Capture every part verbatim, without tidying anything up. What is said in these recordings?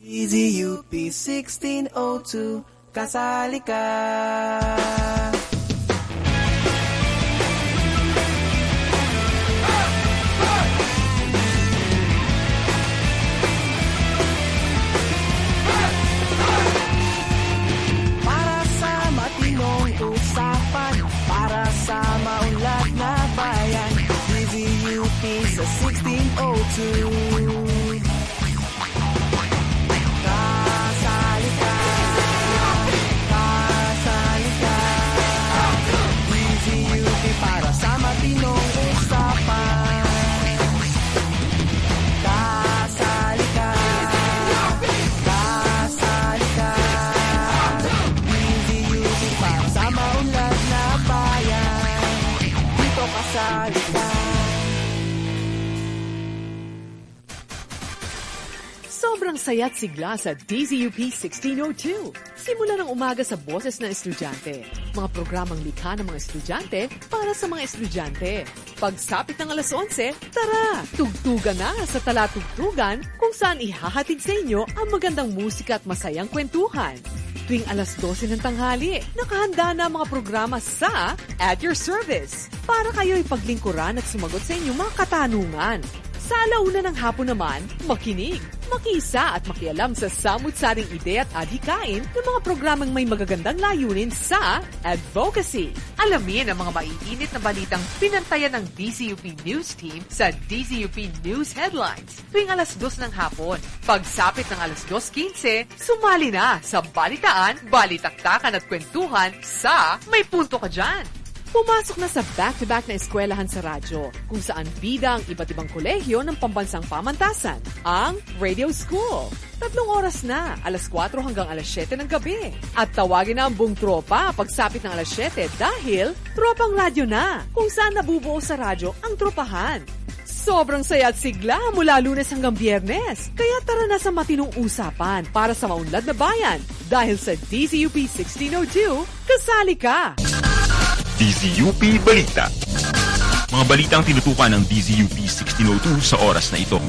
D Z U P sixteen oh two, kasali ka. Para sa matinong usapan, para sa maunlad na bayan, D Z U P sa sixteen oh two. Sobrang saya't sigla sa D Z U P sixteen oh two. Simula ng umaga sa boses ng estudyante. Mga programang likha ng mga estudyante para sa mga estudyante. Pagsapit ng alas onse, tara! Tugtugan na sa Talatugtugan kung saan ihahatid sa inyo ang magandang musika at masayang kwentuhan. Tuwing alas dose ng tanghali, nakahanda na ang mga programa sa At Your Service para kayo'y paglingkuran at sumagot sa inyong mga katanungan. Sa alauna ng hapon naman, makinig, makiisa at makialam sa samut-saring ideya at adhikain ng mga programang may magagandang layunin sa advocacy. Alamin ang mga maiinit na balitang pinantayan ng D Z U P News Team sa D Z U P News Headlines tuwing alas dos ng hapon. Pagsapit ng alas dos quince, sumali na sa balitaan, balitaktakan at kwentuhan sa May Punto Ka Dyan. Pumasok na sa back-to-back na eskwelahan sa radyo, kung saan bida ang iba't ibang kolehiyo ng pambansang pamantasan, ang Radio School. Tatlong oras na, alas kwatro hanggang alas siyete ng gabi. At tawagin na ang buong tropa pagsapit ng alas siyete dahil tropang radyo na, kung saan nabubuo sa radyo ang tropahan. Sobrang saya at sigla mula Lunes hanggang Biyernes. Kaya tara na sa matinong usapan para sa maunlad na bayan. Dahil sa D Z U P sixteen oh two, kasali ka! D Z U P Balita. Mga balitang tinutukan ng D Z U P sixteen oh two sa oras na ito.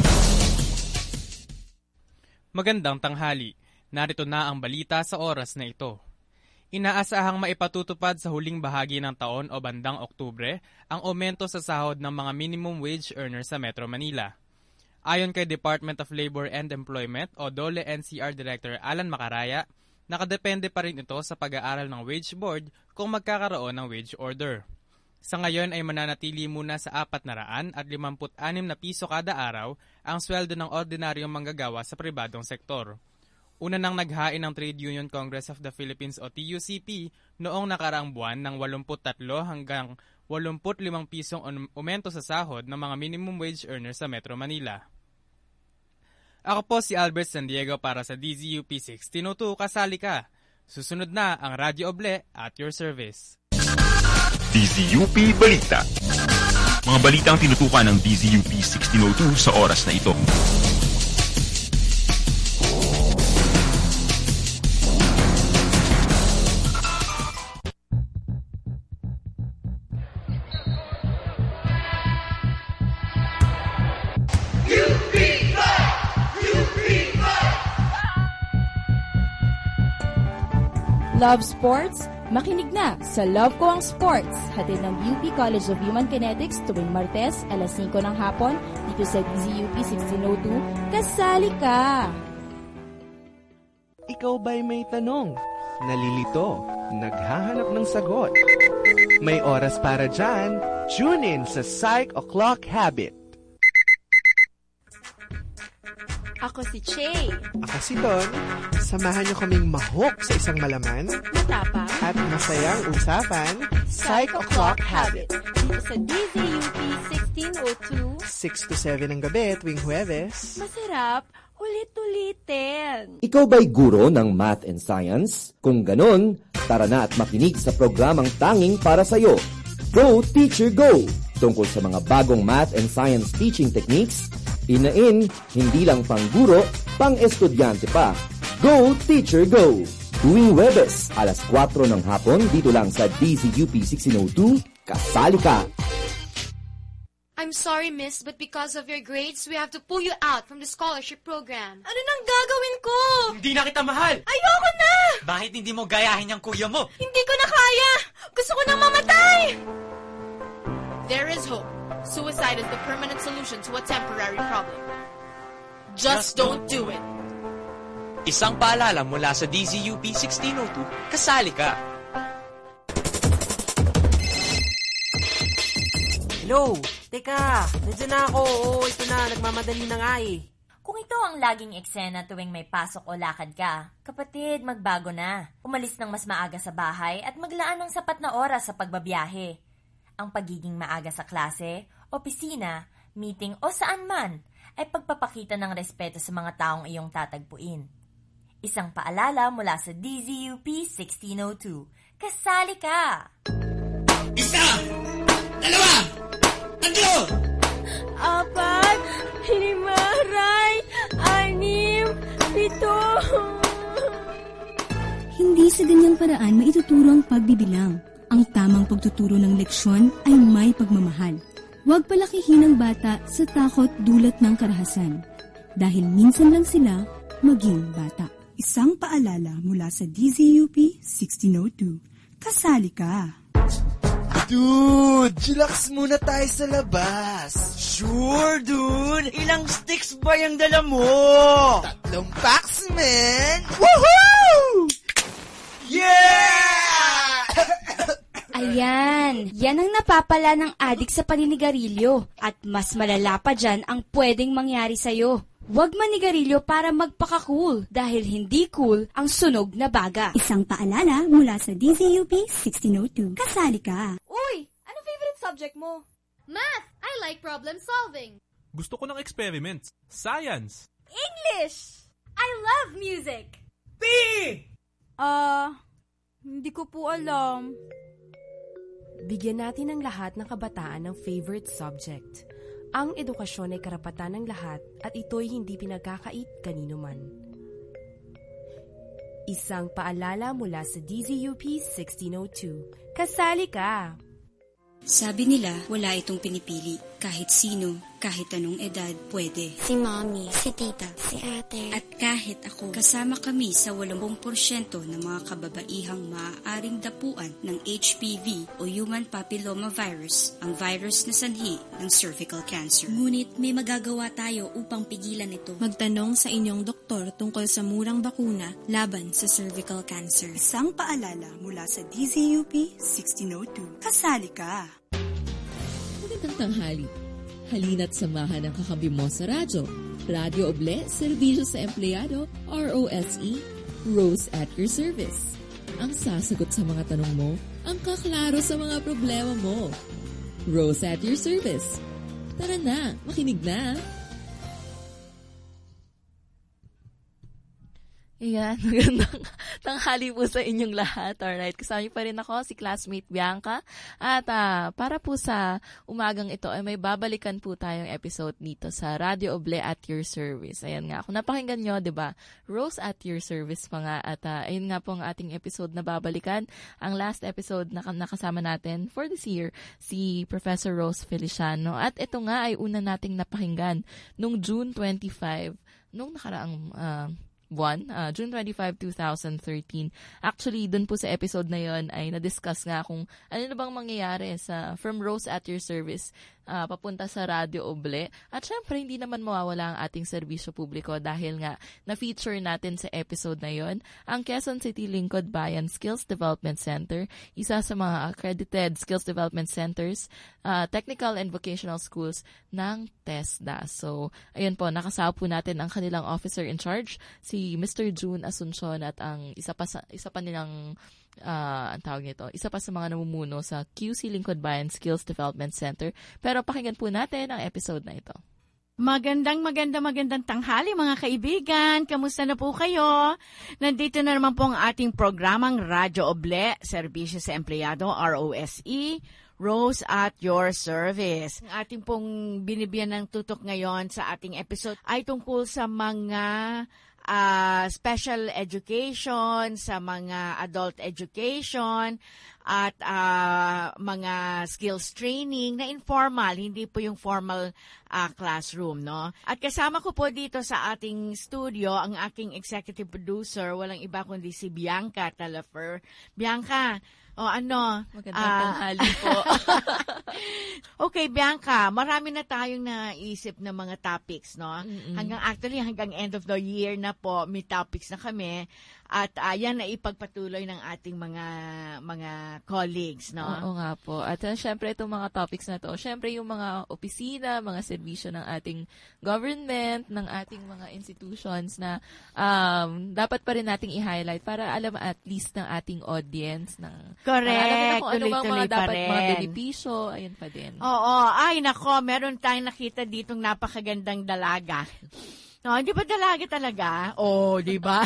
Magandang tanghali. Narito na ang balita sa oras na ito. Inaasahang maipatutupad sa huling bahagi ng taon o bandang Oktubre ang aumento sa sahod ng mga minimum wage earners sa Metro Manila. Ayon kay Department of Labor and Employment o DOLE N C R Director Alan Macaraya, nakadepende pa rin ito sa pag-aaral ng Wage Board kung magkakaroon ng wage order. Sa ngayon ay mananatili muna sa apat na raan at limampu't anim na piso kada araw ang sweldo ng ordinaryong manggagawa sa pribadong sektor. Una nang naghain ng Trade Union Congress of the Philippines o T U C P noong nakaraang buwan ng walumpu't tatlo hanggang walumpu't limang pisong aumento sa sahod ng mga minimum wage earners sa Metro Manila. Ako po si Albert San Diego para sa D Z U P sixteen oh two, kasali ka. Susunod na ang Radyo Oble at your service. D Z U P Balita. Mga balitang tinutukan ng D Z U P sixteen oh two sa oras na ito. Love Sports? Makinig na sa Love Ko Ang Sports, hatid ng U P College of Human Kinetics tuwing Martes, alas singko ng hapon, dito sa D Z U P sixteen oh two. Kasali ka! Ikaw ba'y may tanong, nalilito, naghahanap ng sagot? May oras para dyan, tune in sa Psych O'Clock Habit. Ako si Che. Ako si Don. Samahan niyo kaming mahok sa isang malaman, matapang, at masayang usapan, Psych O'Clock Habit. Dito sa D Z U P sixteen oh two. six to seven ng gabi tuwing Huwebes. Masarap, ulit-ulitin. Ikaw ba'y guro ng math and science? Kung ganon, tara na at makinig sa programang tanging para sa'yo. Go Teacher Go! Tungkol sa mga bagong math and science teaching techniques, inain, hindi lang pang guro, pang estudyante pa. Go Teacher Go! Tuwing Huwebes, alas kwatro ng hapon, dito lang sa D Z U P sixteen oh two, kasali ka! I'm sorry, miss, but because of your grades, we have to pull you out from the scholarship program. Ano nang gagawin ko? Hindi na kita mahal! Ayoko na! Bakit hindi mo gayahin yung kuya mo? Hindi ko na kaya! Gusto ko nang mamatay! There is hope. Suicide is the permanent solution to a temporary problem. Just, Just don't do it. Isang paalala mula sa D Z U P sixteen oh two, kasali ka. Hello! Teka, nandiyan na ako. Oo, ito na. Nagmamadali na nga eh. Kung ito ang laging eksena tuwing may pasok o lakad ka, kapatid, magbago na. Umalis ng mas maaga sa bahay at maglaan ng sapat na oras sa pagbabiyahe. Ang pagiging maaga sa klase, opisina, meeting o saan man ay pagpapakita ng respeto sa mga taong iyong tatagpuin. Isang paalala mula sa D Z U P sixteen oh two. Kasali ka! Isa! Dalawa! Tatlo! Apat! Lima! Ray! Anim! Pito! Hindi sa ganyang paraan maituturo ang pagbibilang. Ang tamang pagtuturo ng leksyon ay may pagmamahal. Huwag palakihin ang bata sa takot dulot ng karahasan. Dahil minsan lang sila maging bata. Isang paalala mula sa D Z U P sixteen oh two. Kasali ka! Dude, chillax muna tayo sa labas. Sure, dude. Ilang sticks ba yung dala mo? Tatlong packs, man. Woohoo! Yeah! Ayan, yan ang napapala ng adik sa paninigarilyo. At mas malala pa dyan ang pwedeng mangyari sa'yo. Huwag manigarilyo para magpaka-cool dahil hindi cool ang sunog na baga. Isang paalala mula sa D Z U P sixteen oh two. Kasali ka! Uy! Ano favorite subject mo? Math! I like problem solving. Gusto ko ng experiments. Science! English! I love music! P! Ah, uh, hindi ko po alam. Bigyan natin ang lahat ng kabataan ng favorite subject. Ang edukasyon ay karapatan ng lahat at ito'y hindi pinagkakait kanino man. Isang paalala mula sa D Z U P sixteen oh two. Kasali ka! Sabi nila, wala itong pinipili. Kahit sino, kahit anong edad, pwede. Si mommy, si tita, si ate. At kahit ako, kasama kami sa eighty percent ng mga kababaihang maaaring dapuan ng H P V o Human Papilloma Virus, ang virus na sanhi ng cervical cancer. Ngunit may magagawa tayo upang pigilan ito. Magtanong sa inyong doktor tungkol sa murang bakuna laban sa cervical cancer. Isang paalala mula sa D Z U P sixteen oh two. Kasali ka! Magandang tanghali. Halina't samahan ang kakambi mo sa radyo. Radyo Oble, Serbisyo sa Empleyado, R O S E, Rose at your service. Ang sasagot sa mga tanong mo, ang kaklaro sa mga problema mo. Rose at your service. Tara na, makinig na. Ayan, magandang tanghali po sa inyong lahat. Alright, kasama niyo pa rin ako, si classmate Bianca. At uh, para po sa umagang ito, ay may babalikan po tayong episode dito sa Radio Oble at your service. Ayan nga, kung napakinggan nyo, diba, Rose at your service pa nga. At uh, ayun nga po ang ating episode na babalikan. Ang last episode na nakasama natin for this year, si Professor Rose Feliciano. At ito nga ay una nating napakinggan nung June twenty-fifth, nung nakaraang Uh, buwan, uh, June twenty-fifth, twenty thirteen. Actually, dun po sa episode na yon ay na-discuss nga kung ano na bang mangyayari sa From Rose at your service uh, papunta sa Radio Oble. At syempre, hindi naman mawawala ang ating serbisyo publiko dahil nga na-feature natin sa episode na yon ang Quezon City Lingkod Bayan Skills Development Center, isa sa mga accredited skills development centers, uh, technical and vocational schools ng TESDA. So, ayun po, nakasama po natin ang kanilang officer in charge, si Mister June Asuncion, at ang isa pa sa, isa pa nilang uh, ang tawag nito, isa pa sa mga namumuno sa Q C Lingkod Bayan Skills Development Center. Pero pakinggan po natin ang episode na ito. Magandang magandang magandang tanghali mga kaibigan. Kamusta na po kayo? Nandito na naman po ang ating programang Radyo Oble, Serbisyo sa Empleyado, R O S E, Rose at your service. Ang ating pong binibigyan ng tutok ngayon sa ating episode ay tungkol sa mga uh, special education, sa mga adult education, at uh, mga skills training na informal, hindi po yung formal uh, classroom, no? At kasama ko po dito sa ating studio ang aking executive producer, walang iba kundi si Bianca Talafer. Bianca, o oh, ano? Magandang uh, tanghali po. Okay, Bianca, marami na tayong naisip na mga topics, no? Mm-mm. Hanggang actually, hanggang end of the year na po, may topics na kami. At uh, yan na ipagpatuloy ng ating mga mga colleagues, no? Oo nga po. At uh, syempre, itong mga topics na to, syempre yung mga opisina, mga serbisyo ng ating government, ng ating mga institutions na um, dapat pa rin nating i-highlight para alam at least ng ating audience ng correct. Kung ano bang mga dapat rin. mga benepisyo, ayun pa din. Oo. Ay, nako, meron tayong nakita ditong napakagandang dalaga. No, di ba dalaga talaga? Oh, di ba?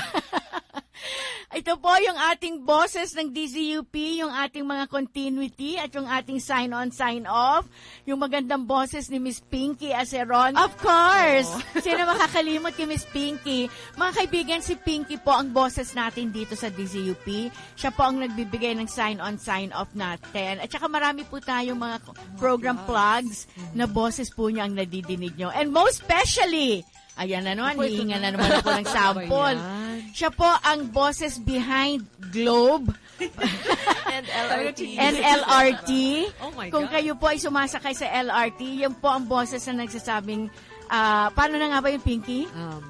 Ito po yung ating bosses ng D Z U P, yung ating mga continuity at yung ating sign-on, sign-off. Yung magandang bosses ni Miss Pinky Aceron. Of course! Oh. Sino makakalimot kay Miss Pinky? Mga kaibigan, si Pinky po ang bosses natin dito sa D Z U P. Siya po ang nagbibigay ng sign-on, sign-off natin. At saka marami po tayong mga program plugs na bosses po niya ang nadidinig nyo. And most especially, ayan na naman, hihinga na naman ako ng sample. Siya po ang bosses behind Globe and L R T. And L R T. Oh my God. Kung kayo po ay sumasakay sa L R T, yan po ang bosses na nagsasabing, uh, paano na nga ba yung Pinky? Um,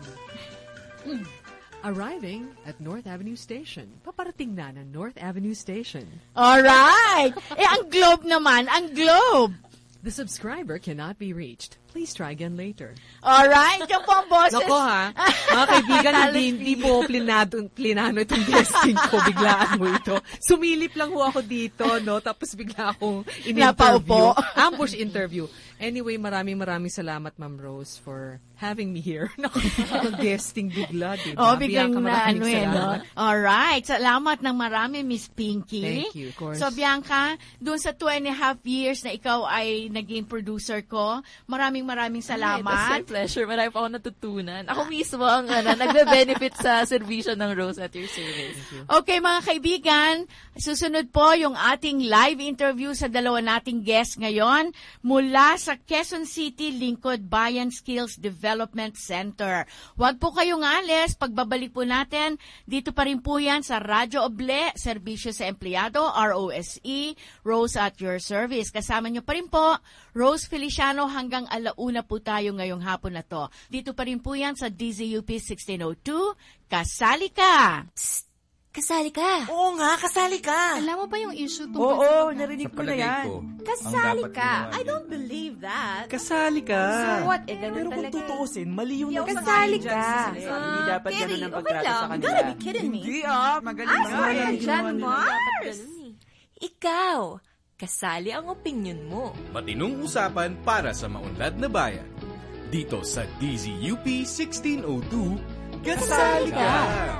mm, arriving at North Avenue Station. Paparating na ng North Avenue Station. Alright! Eh, ang Globe naman, ang Globe! The subscriber cannot be reached. Please try again later. Alright, yan po ang boses. Nako ha, mga kaibigan, hindi, hindi po plinado, plinano itong guesting ko. Biglaan mo ito. Sumilip lang ho ako dito, no? Tapos bigla akong in-interview. Ambush interview. Anyway, maraming maraming salamat, Ma'am Rose, for having me here. Naka-guesting bigla, di ba? Oh, biglang na ano eh, no? Alright, salamat ng marami, Miss Pinky. Thank you, of course. So, Bianca, doon sa two and a half years na ikaw ay naging producer ko, maraming maraming salamat. Ay, it's my pleasure. Marami pa ako natutunan. Ako mismo ang ano, nagbe-benefit sa servisyo ng Rose at your service. Okay, mga kaibigan, susunod po yung ating live interview sa dalawa nating guest ngayon mula sa Quezon City Lingkod Bayan Skills Development Center. Huwag po kayong alis. Pagbabalik po natin, dito pa rin po yan sa Radyo Oble, Serbisyo sa Empleyado, R O S E, Rose at your service. Kasama nyo pa rin po, Rose Feliciano, hanggang alauna po tayo ngayong hapon na to. Dito pa rin po yan sa D Z U P sixteen oh two. Kasali ka! Psst! Kasali ka! Oo nga, kasali ka! Alam mo ba yung issue tungkol Oo, sa... Oo, narinig ko na yan. Ko, kasali ka! I don't believe that. Kasali ka! So what? Eh, ganun Pero talaga. kung tutuusin, mali yung kasali ka! Hindi dapat ganun ang pagtrato okay sa kanila. You gotta be kidding me. Hindi ah, magaling I'm na. sorry, Jan Mars! Ikaw! Kasali ang opinion mo. Matinong usapan para sa maunlad na bayan. Dito sa D Z U P sixteen oh two, kasali ka!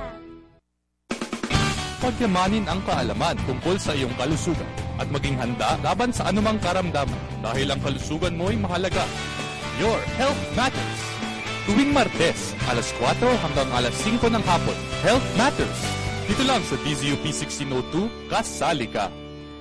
Pagyamanin ang kaalaman tungkol sa iyong kalusugan at maging handa laban sa anumang karamdaman dahil ang kalusugan mo ay mahalaga. Your Health Matters. Tuwing Martes, alas kwatro hanggang alas singko ng hapon, Health Matters. Dito lang sa D Z U P sixteen oh two, kasali ka.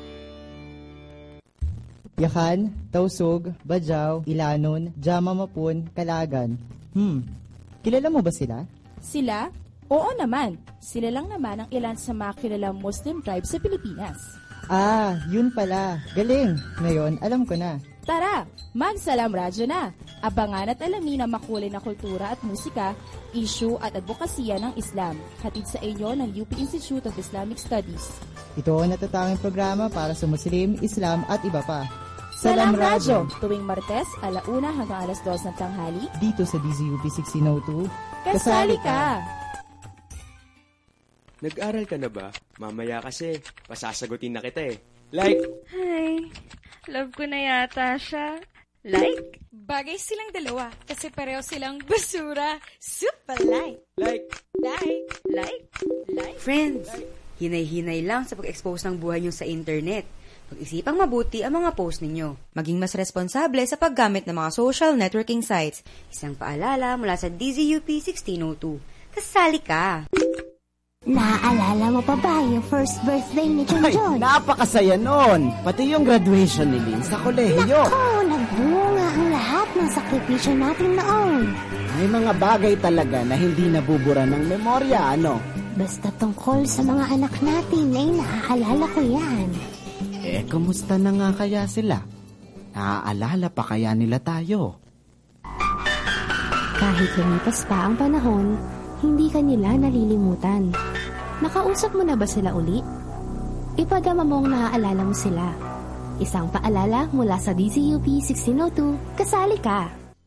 Yakan, Tausog, Bajaw, Ilanon, Jamamapun, Kalagan. Hmm, kilala mo ba sila? Sila? Oo naman. Sila lang naman ang ilan sa mga kilalang Muslim tribes sa Pilipinas. Ah, yun pala. Galing. Ngayon, alam ko na. Tara, magsalam radyo na. Abangan at alamin ang makulay na kultura at musika, issue at advokasya ng Islam. Hatid sa inyo ng U P Institute of Islamic Studies. Ito ang natatanging programa para sa Muslim, Islam at iba pa. Salam Radyo, tuwing Martes, alauna hanggang alas dos ng tanghali. Dito sa D Z U P sixteen oh two. Kasali ka! Nag-aral ka na ba? Mamaya kasi, pasasagutin na kita eh. Like! Hi, love ko na yata siya. Like? Bagay silang dalawa kasi pareho silang basura. Super like! Like! Like! Like! Like! Friends, hinay-hinay lang sa pag-expose ng buhay nyo sa internet. Pag-isipang mabuti ang mga post ninyo. Maging mas responsable sa paggamit ng mga social networking sites. Isang paalala mula sa D Z U P sixteen oh two. Kasali ka! Naaalala mo pa ba yung first birthday ni John John? Ay, napakasaya nun! Pati yung graduation ni Lynn sa kolehiyo. Nako, nagbunga ang lahat ng sakripisyo natin noon. May mga bagay talaga na hindi nabubura ng memorya, ano? Basta tungkol sa mga anak natin ay naaalala ko yan. Eh, kumusta na nga kaya sila? Naaalala pa kaya nila tayo? Kahit lumipas pa ang panahon, hindi ka nila nalilimutan. Nakausap mo na ba sila uli? Ipadama mong naaalala mo sila. Isang paalala mula sa D Z U P sixteen oh two, kasali ka!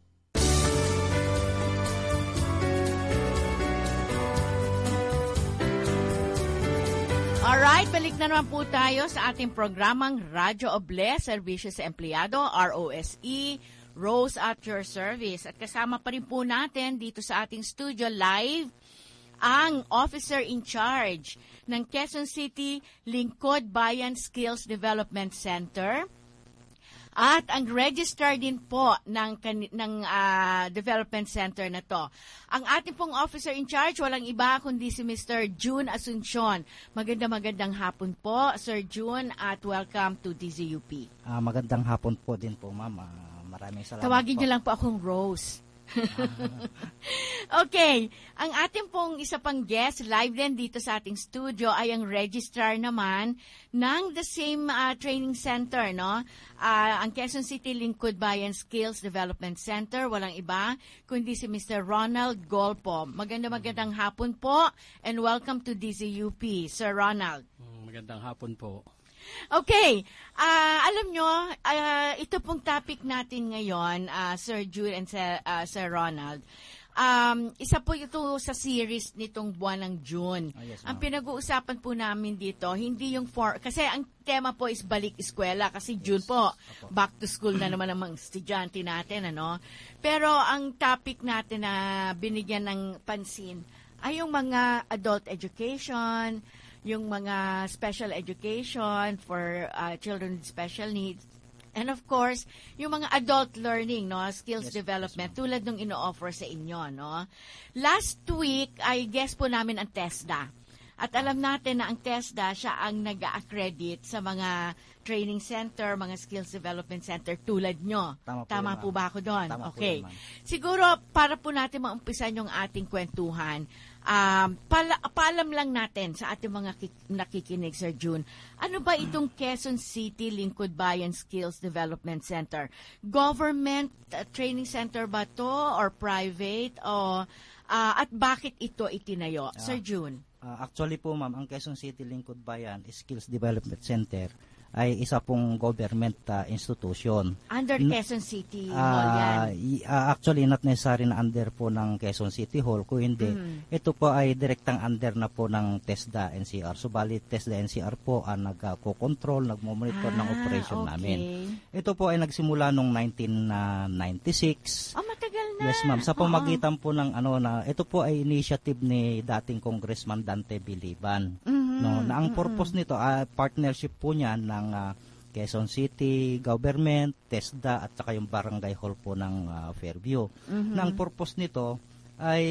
Alright, balik na naman po tayo sa ating programang Radyo Oble, Serbisyo sa Empleyado, R O S E, Rose at your service. At kasama pa rin po natin dito sa ating studio live ang Officer in Charge ng Quezon City Lingkod Bayan Skills Development Center at ang registrar din po ng, ng uh, Development Center na to. Ang ating pong Officer in Charge, walang iba kundi si Mister June Asuncion. Maganda magandang hapon po, Sir June, at welcome to D Z U P. Uh, magandang hapon po din po, Ma'am. Uh, maraming salamat. Tawagin po. niyo lang po akong Rose. Okay, ang ating pong isa pang guest live din dito sa ating studio ay ang registrar naman ng the same uh, training center, no? Uh, ang Quezon City Lingkod Bayan Skills Development Center, walang iba kundi si Mister Ronald Golpo. Maganda magandang hapon po and welcome to D Z U P, Sir Ronald. Magandang hapon po. Okay, uh, alam nyo, uh, ito pong topic natin ngayon, uh, Sir Jude and Sir, uh, Sir Ronald. Um, isa po ito sa series nitong buwan ng June. Oh, yes, ang pinag-uusapan po namin dito, hindi yung for, kasi ang tema po is balik eskwela kasi June yes. po, Opo. Back to school na naman ang mga estudyante natin, ano? Pero ang topic natin na binigyan ng pansin ay yung mga adult education, yung mga special education for uh, children with special needs, and of course, yung mga adult learning, no, skills yes, development, yes, tulad ng ino-offer sa inyo, no. Last week, ay guest po namin ang TESDA. At alam natin na ang TESDA, siya ang nag-accredit sa mga training center, mga skills development center tulad nyo. Tama po, Tama po ba ako doon? Tama okay. Po yun, siguro, para po natin maumpisan yung ating kwentuhan, Um, pala, paalam lang natin sa ating mga kik- nakikinig, Sir June. Ano ba itong Quezon City Lingkod Bayan Skills Development Center? Government uh, training center ba to or private? O, uh, at bakit ito itinayo? Uh, Sir June? Uh, actually po, ma'am, ang Quezon City Lingkod Bayan Skills Development Center ay isa pong government uh, institution. Under Quezon City uh, Hall yan? Uh, actually, not necessary na under po ng Quezon City Hall. Kung hindi, mm. ito po ay direktang under na po ng TESDA N C R. Subalit, TESDA N C R po ang nag-co-control, nagmo-monitor ah, ng operation okay. namin. Ito po ay nagsimula noong nineteen ninety-six. Oh, matagal na. Yes, ma'am. Sa pamagitan po ng ano na, ito po ay initiative ni dating Congressman Dante Biliban. Mm-hmm. No, na ang purpose mm-hmm. nito, uh, partnership po niya ng Uh, Quezon City Government, TESDA at saka yung Barangay Hall po ng uh, Fairview. Mm-hmm. Na ang purpose nito ay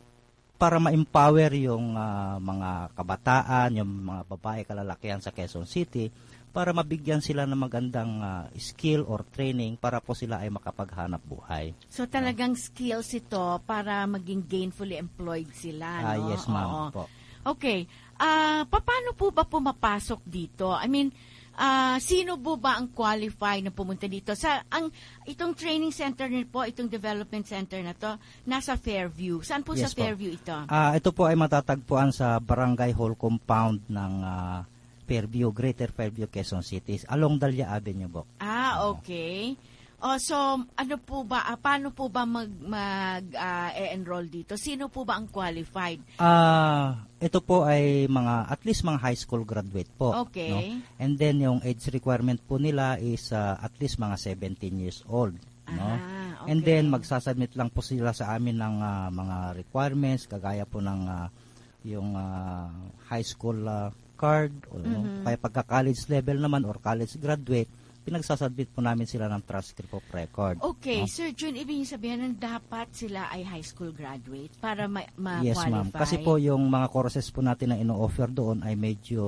para ma-empower yung uh, mga kabataan, yung mga babae kalalakihan sa Quezon City para mabigyan sila ng magandang uh, skill or training para po sila ay makapaghanap buhay. So talagang uh, skills ito para maging gainfully employed sila, uh, no? Yes, ma'am. Po. Okay. Uh, paano po ba pumapasok dito? I mean, Uh, sino po ba ang qualify na pumunta dito? Sa ang itong training center niyo po, itong development center na to, nasa Fairview. Saan po yes, sa Fairview po. ito? Uh, ito po ay matatagpuan sa Barangay Hall compound ng uh, Fairview, Greater Fairview, Quezon City, along Dahlia Avenue po. Ah, okay. Oh, so ano po ba, uh, paano po ba mag, mag uh, e-enroll dito? Sino po ba ang qualified? Ah, uh, ito po ay mga at least mga high school graduate po. Okay. No? And then yung age requirement po nila is uh, at least mga seventeen years old. No? Ah, okay. And then magsasubmit lang po sila sa amin ng uh, mga requirements kagaya po ng uh, yung uh, high school uh, card o mm-hmm. no? Kaya pagka college level naman or college graduate pinagsasubmit po namin sila ng transcript of record. Okay, no? Sir Jun, ibig sabihin ng dapat sila ay high school graduate para ma- ma-qualify? Yes, ma'am. Kasi po yung mga courses po natin na ino-offer doon ay medyo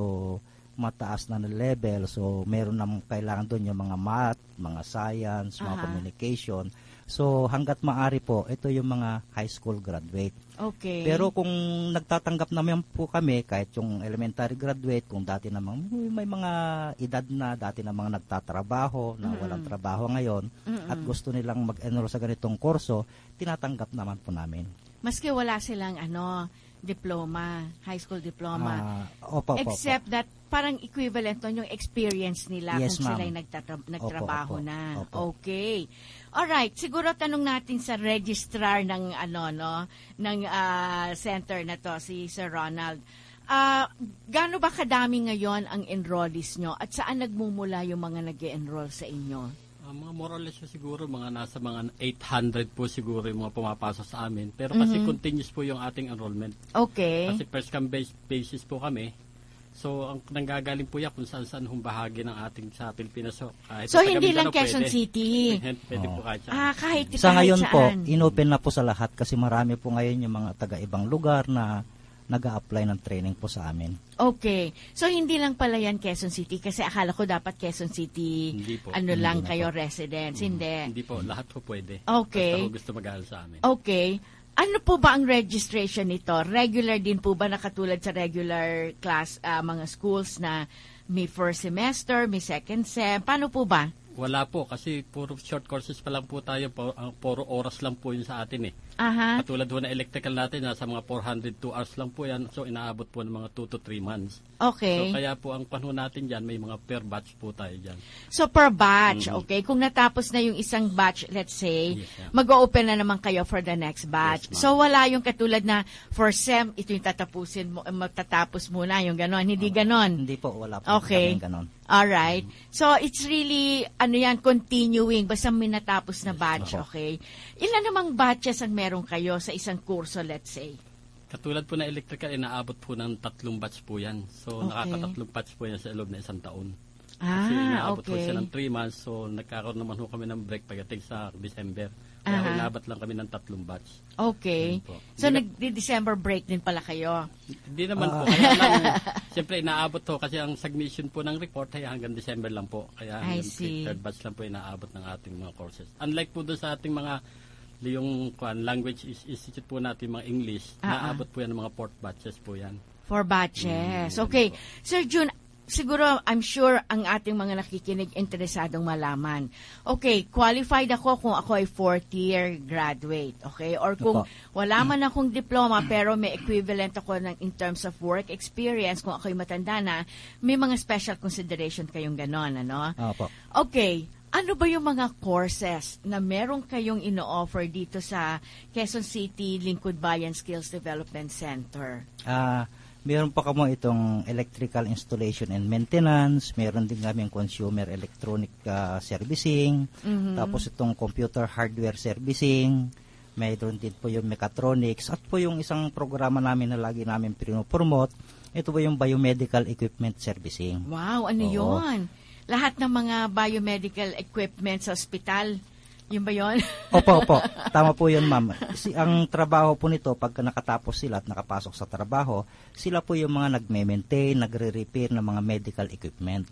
mataas na level. So, meron namang kailangan doon yung mga math, mga science, mga Aha. communication. So, hanggat maaari po, ito yung mga high school graduate. Okay. Pero kung nagtatanggap naman po kami, kahit yung elementary graduate, kung dati namang may mga edad na, dati namang nagtatrabaho, na Mm-mm. walang trabaho ngayon, Mm-mm. at gusto nilang mag-enroll sa ganitong kurso, tinatanggap naman po namin. Maski wala silang ano, diploma, high school diploma. Ah, opo, opo, Except that parang equivalent nun yung experience nila Yes, kung ma'am. sila'y nagtatra- nagtrabaho Opo, opo, na. opo. Okay. Alright, siguro tanong natin sa registrar ng ano no, ng ah, center na to, si Sir Ronald. Ah, gaano ba kadami ngayon ang enrollees nyo at saan nagmumula yung mga nag-enroll sa inyo? Uh, mga more or less siguro, mga nasa mga eight hundred po siguro yung mga pumapasok sa amin. Pero kasi Mhm. continuous po yung ating enrollment. Okay. Kasi first come base- basis po kami. So, ang nanggagaling po yan kung saan-saan hong bahagi ng ating sa Pilipinas. So, kahit So, sa hindi Mindanao, lang Quezon pwede. City? Pwede po kahit saan. Ah, kahit, Sa kahit ngayon po, saan. inopen na po sa lahat kasi marami po ngayon yung mga taga-ibang lugar na nag-a-apply ng training po sa amin. Okay. So, hindi lang pala yan Quezon City kasi akala ko dapat Quezon City, Hindi po. ano Hindi lang na kayo po. residents. Mm, Hindi. Hindi po, lahat po pwede. Okay. Basta po gusto mag-aaral sa amin. Okay. Ano po ba ang registration nito? Regular din po ba na katulad sa regular class ah, mga schools na may first semester, may second sem? Paano po ba? Wala po, kasi puro short courses pa lang po tayo. Pu- ang puro oras lang po yun sa atin eh. Aha. Katulad po na electrical natin, nasa mga four hundred two hours lang po yan. So, inaabot po ng mga two to three months. Okay. So, kaya po ang panahon natin dyan, may mga per batch po tayo dyan. So, per batch, Mhm. okay? Kung natapos na yung isang batch, let's say, Yes, ma'am. mag-o-open na naman kayo for the next batch. Yes, ma'am. So, wala yung katulad na for sem, ito yung tatapusin mo, eh, matatapos muna yung ganon. Hindi ganon. Hindi po, wala po Okay. kaming ganon. Alright. So, it's really, ano yan, continuing, basta may natapos na batch, opo. okay? Ilan namang batches ang meron kayo sa isang kurso, let's say? Katulad po na electrical, inaabot po ng tatlong batch po yan. So, Okay. nakakatatlong batch po yan sa loob na isang taon. Ah, Kasi inaabot po okay. siya ng three months, so nagkakaroon naman ho kami ng break pagdating sa December. Kaya Aha. inaabot lang kami ng tatlong batch. Okay. Yun po. So, Hindi na- nag-December break din pala kayo? Hindi naman Ah. po. Kaya lang, siyempre inaabot to kasi ang submission po ng report ay hanggang December lang po. Kaya I hanggang see. third batch lang po inaabot ng ating mga courses. Unlike po doon sa ating mga yung kuan, language is- institute po natin, mga English, Ah, naabot po yan ng mga fourth batches po yan. Four batches. Mm, Okay. Sir Jun, siguro, I'm sure ang ating mga nakikinig interesadong malaman. Okay, qualified ako kung ako ay fourth year graduate. Okay? Or kung Opo. wala man akong diploma pero may equivalent ako ng, in terms of work experience, kung ako'y matanda na, may mga special consideration kayong ganon, ano? Opo. Okay. Ano ba yung mga courses na meron kayong ino-offer dito sa Quezon City Lingkod Bayan Skills Development Center? Ah, meron pa kamo itong electrical installation and maintenance, meron din kami consumer electronic ah, servicing, Mhm. tapos itong computer hardware servicing, mayroon din po yung mechatronics, at po yung isang programa namin na lagi namin pinopromote, ito po yung biomedical equipment servicing. Wow, ano Oo. yun? Lahat ng mga biomedical equipment sa ospital, yun ba yun? Opo, opo. Tama po yun, ma'am. Si, ang trabaho po nito, pagka nakatapos sila at nakapasok sa trabaho, sila po yung mga nagme-maintain, nagre-repair ng mga medical equipment.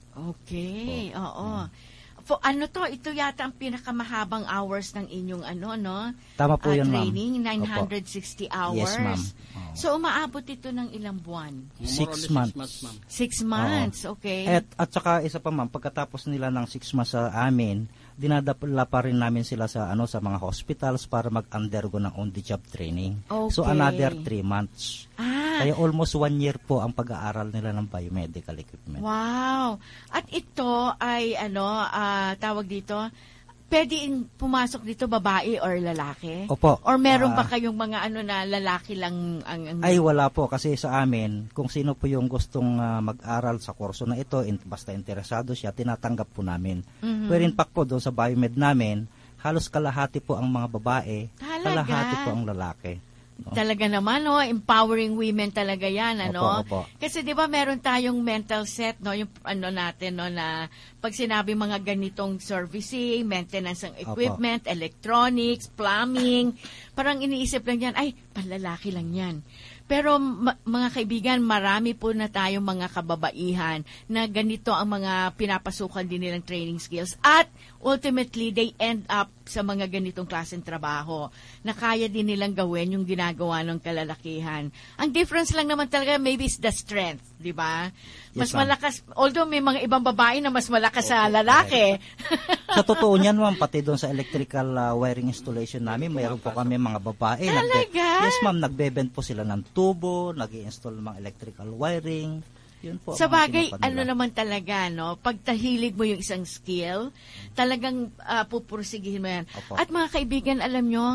Okay, oo. For, ano to, ito yata ang pinakamahabang hours ng inyong ano, no? Tama po Ah, yun, ma'am. training, nine Opo. hundred sixty hours. Yes, ma'am. So, umaabot ito ng ilang buwan? Six months. ma'am. Six months, okay. At, at saka isa pa, ma'am, pagkatapos nila ng six months sa amin, dinadala pa rin namin sila sa ano sa mga hospitals para mag-undergo ng on-the-job training. So, Okay. another three months. Ah. Kaya almost one year po ang pag-aaral nila ng biomedical equipment. Wow. At ito ay ano, ah, tawag dito, pwede in- pumasok dito babae or lalaki? Opo. Or meron Ah. pa kayong mga ano na lalaki lang ang, ang Ay, wala po. Kasi sa amin, kung sino po yung gustong ah, mag-aral sa kurso na ito, in, basta interesado siya, tinatanggap po namin. Mhm. Pero in fact po, doon sa biomed namin, halos kalahati po ang mga babae, Talaga? kalahati po ang lalaki. No? Talaga naman, no? Empowering women talaga yan, ano? Opo, opo. Kasi di ba meron tayong mental set, no? Yung ano natin, no? Na pag sinabi mga ganitong servicing, maintenance ng equipment, opo, electronics, plumbing, parang iniisip lang yan, ay, panlalaki lang yan. Pero ma- mga kaibigan, marami po na tayong mga kababaihan na ganito ang mga pinapasukan din nilang training skills at ultimately they end up sa mga ganitong klaseng trabaho na kaya din nilang gawin yung ginagawa ng kalalakihan. Ang difference lang naman talaga maybe is the strength, di ba? Mas Yes, ma'am. malakas, although may mga ibang babae na mas malakas sa lalaki. Sa totoo niyan, ma'am, pati doon sa electrical uh, wiring installation namin, mayroon po kami mga babae. Talaga? Nagbe- yes, ma'am, nagbebend po sila ng tubo, nag-i-install ng mga electrical wiring. Yun po. Sa ang mga bagay, kinapa ano nila. naman talaga, no? Pag tahilig mo yung isang skill, talagang uh, pupursigihin mo yan. Opo. At mga kaibigan, alam nyo,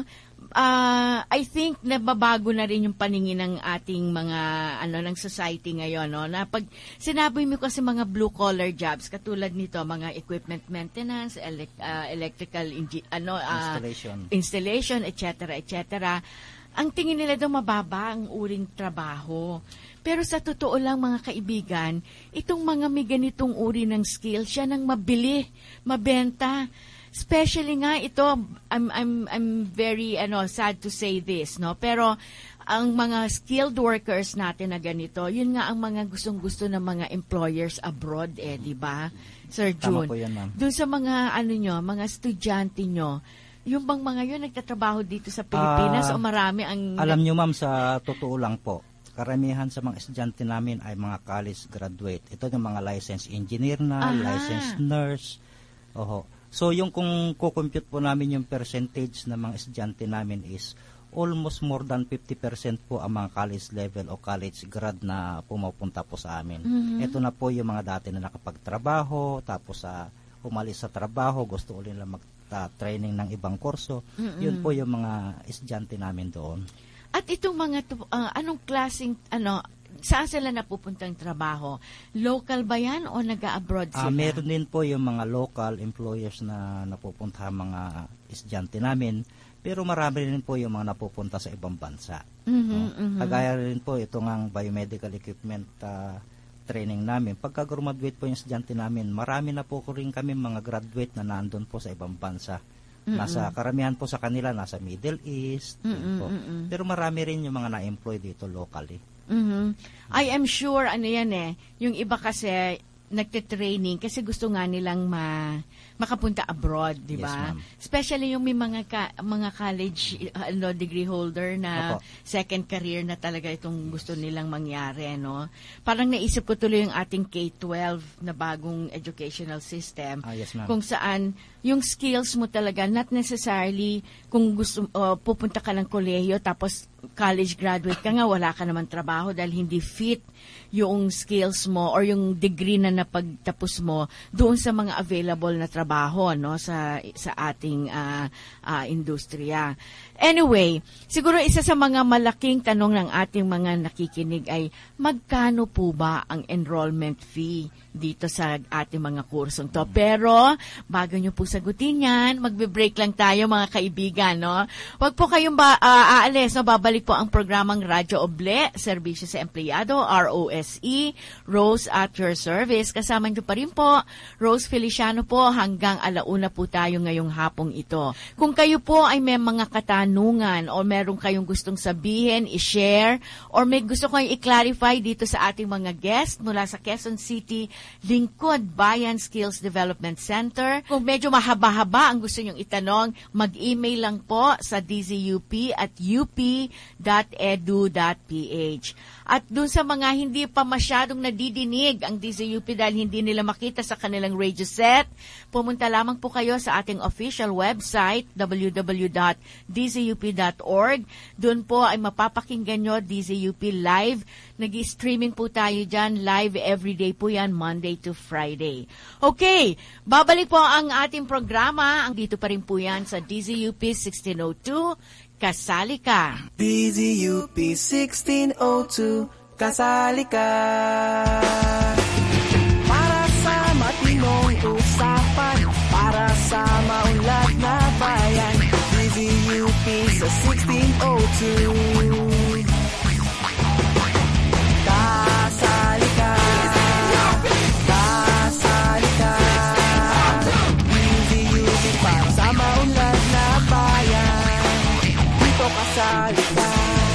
uh, I think nababago na rin yung paningin ng ating mga, ano, ng society ngayon, no? Na pag sinabi mo kasi mga blue-collar jobs, katulad nito, mga equipment maintenance, elec- uh, electrical, engi- ano, uh, Installation. installation, et cetera, et cetera, ang tingin nila daw mababa ang uring trabaho. Pero sa totoo lang mga kaibigan, itong mga may ganitong uri ng skill, siya nang mabili, mabenta. Especially nga ito, I'm I'm I'm very ano sad to say this, no? Pero ang mga skilled workers natin na ganito, yun nga ang mga gustong-gusto ng mga employers abroad eh, di ba? Sir June. Tama po yan, ma'am. Doon sa mga ano nyo, mga estudyante nyo, yung bang mga yun nagtatrabaho dito sa Pilipinas Ah, o marami ang... Alam nyo, ma'am, sa totoo lang po, karamihan sa mga estudyante namin ay mga college graduate. Ito yung mga licensed engineer na, Aha. licensed nurse. Oho. So yung kung kukompute po namin yung percentage ng mga estudyante namin is almost more than fifty percent po ang mga college level o college grad na pumupunta po sa amin. Mhm. Ito na po yung mga dati na nakapagtrabaho, tapos sa uh, umalis sa trabaho, gusto ulit lang mag-training ng ibang kurso. Mm-mm. Yun po yung mga estudyante namin doon. At itong mga, to- ah, anong klaseng, ano, saan sila napupuntang trabaho? Local ba yan o nag-abroad Ah, sila? meron din po yung mga local employers na napupunta mga estudyante namin, pero marami rin po yung mga napupunta sa ibang bansa. Mhm, No? mhm. Kagaya rin po itong ang biomedical equipment ah, training namin. Pagka graduate po yung estudyante namin, marami na po rin kami mga graduate na nandun po sa ibang bansa. Mm-mm. Nasa karamihan po sa kanila, nasa Middle East. yun Mm-mm, po. mm-mm. Pero marami rin yung mga na-employ dito locally. Mhm. I am sure, ano yan eh, yung iba kasi nagte-training kasi gusto nga nilang ma makapunta abroad, di Yes, ba? ma'am. Especially yung may mga ka, mga college uh, ano, degree holder na Opo. second career na talaga itong gusto nilang mangyari, no? Parang naisip ko tuloy yung ating K twelve na bagong educational system Ah, yes, ma'am. kung saan yung skills mo talaga not necessarily kung gusto uh, pupunta ka ng kolehiyo tapos college graduate ka nga wala ka naman trabaho dahil hindi fit yung skills mo or yung degree na napagtapos mo doon sa mga available na trabaho, no, sa sa ating uh, uh, industriya. Anyway, siguro isa sa mga malaking tanong ng ating mga nakikinig ay magkano po ba ang enrollment fee dito sa ating mga kursong to? Pero bago nyo po sagutin yan, magbe-break lang tayo mga kaibigan, no? Huwag po kayong ba, uh, aalis, no? Babalik po ang programang Radyo Oble, Serbisyo sa Empleyado, R O S E, Rose at your service. Kasama nyo pa rin po, Rose Feliciano po, hanggang alauna po tayo ngayong hapong ito. Kung kayo po ay may mga katanungan o meron kayong gustong sabihin, i-share, or may gusto kayong i-clarify dito sa ating mga guest mula sa Quezon City, Lingkod Bayan Skills Development Center. Kung medyo mahaba-haba ang gusto nyong itanong, mag-email lang po sa d z u p at u p dot e d u dot p h. At dun sa mga hindi pa masyadong nadidinig ang D Z U P dahil hindi nila makita sa kanilang radio set, pumunta lamang po kayo sa ating official website, w w w dot d z u p dot org. Doon po ay mapapakinggan nyo D Z U P live. Nag-streaming po tayo dyan. Live everyday po yan, Monday to Friday. Okay, babalik po ang ating programa. Ang dito pa rin po yan sa D Z U P sixteen oh two. Kasali ka. D Z U P sixteen oh two, kasali ka. Para sa matinong usapan, para sa maunlad na bayan, D Z U P sa sixteen oh two. Kasali ka, kasali ka. D Z U P para sa maunlad na bayan. Dito kasali ka.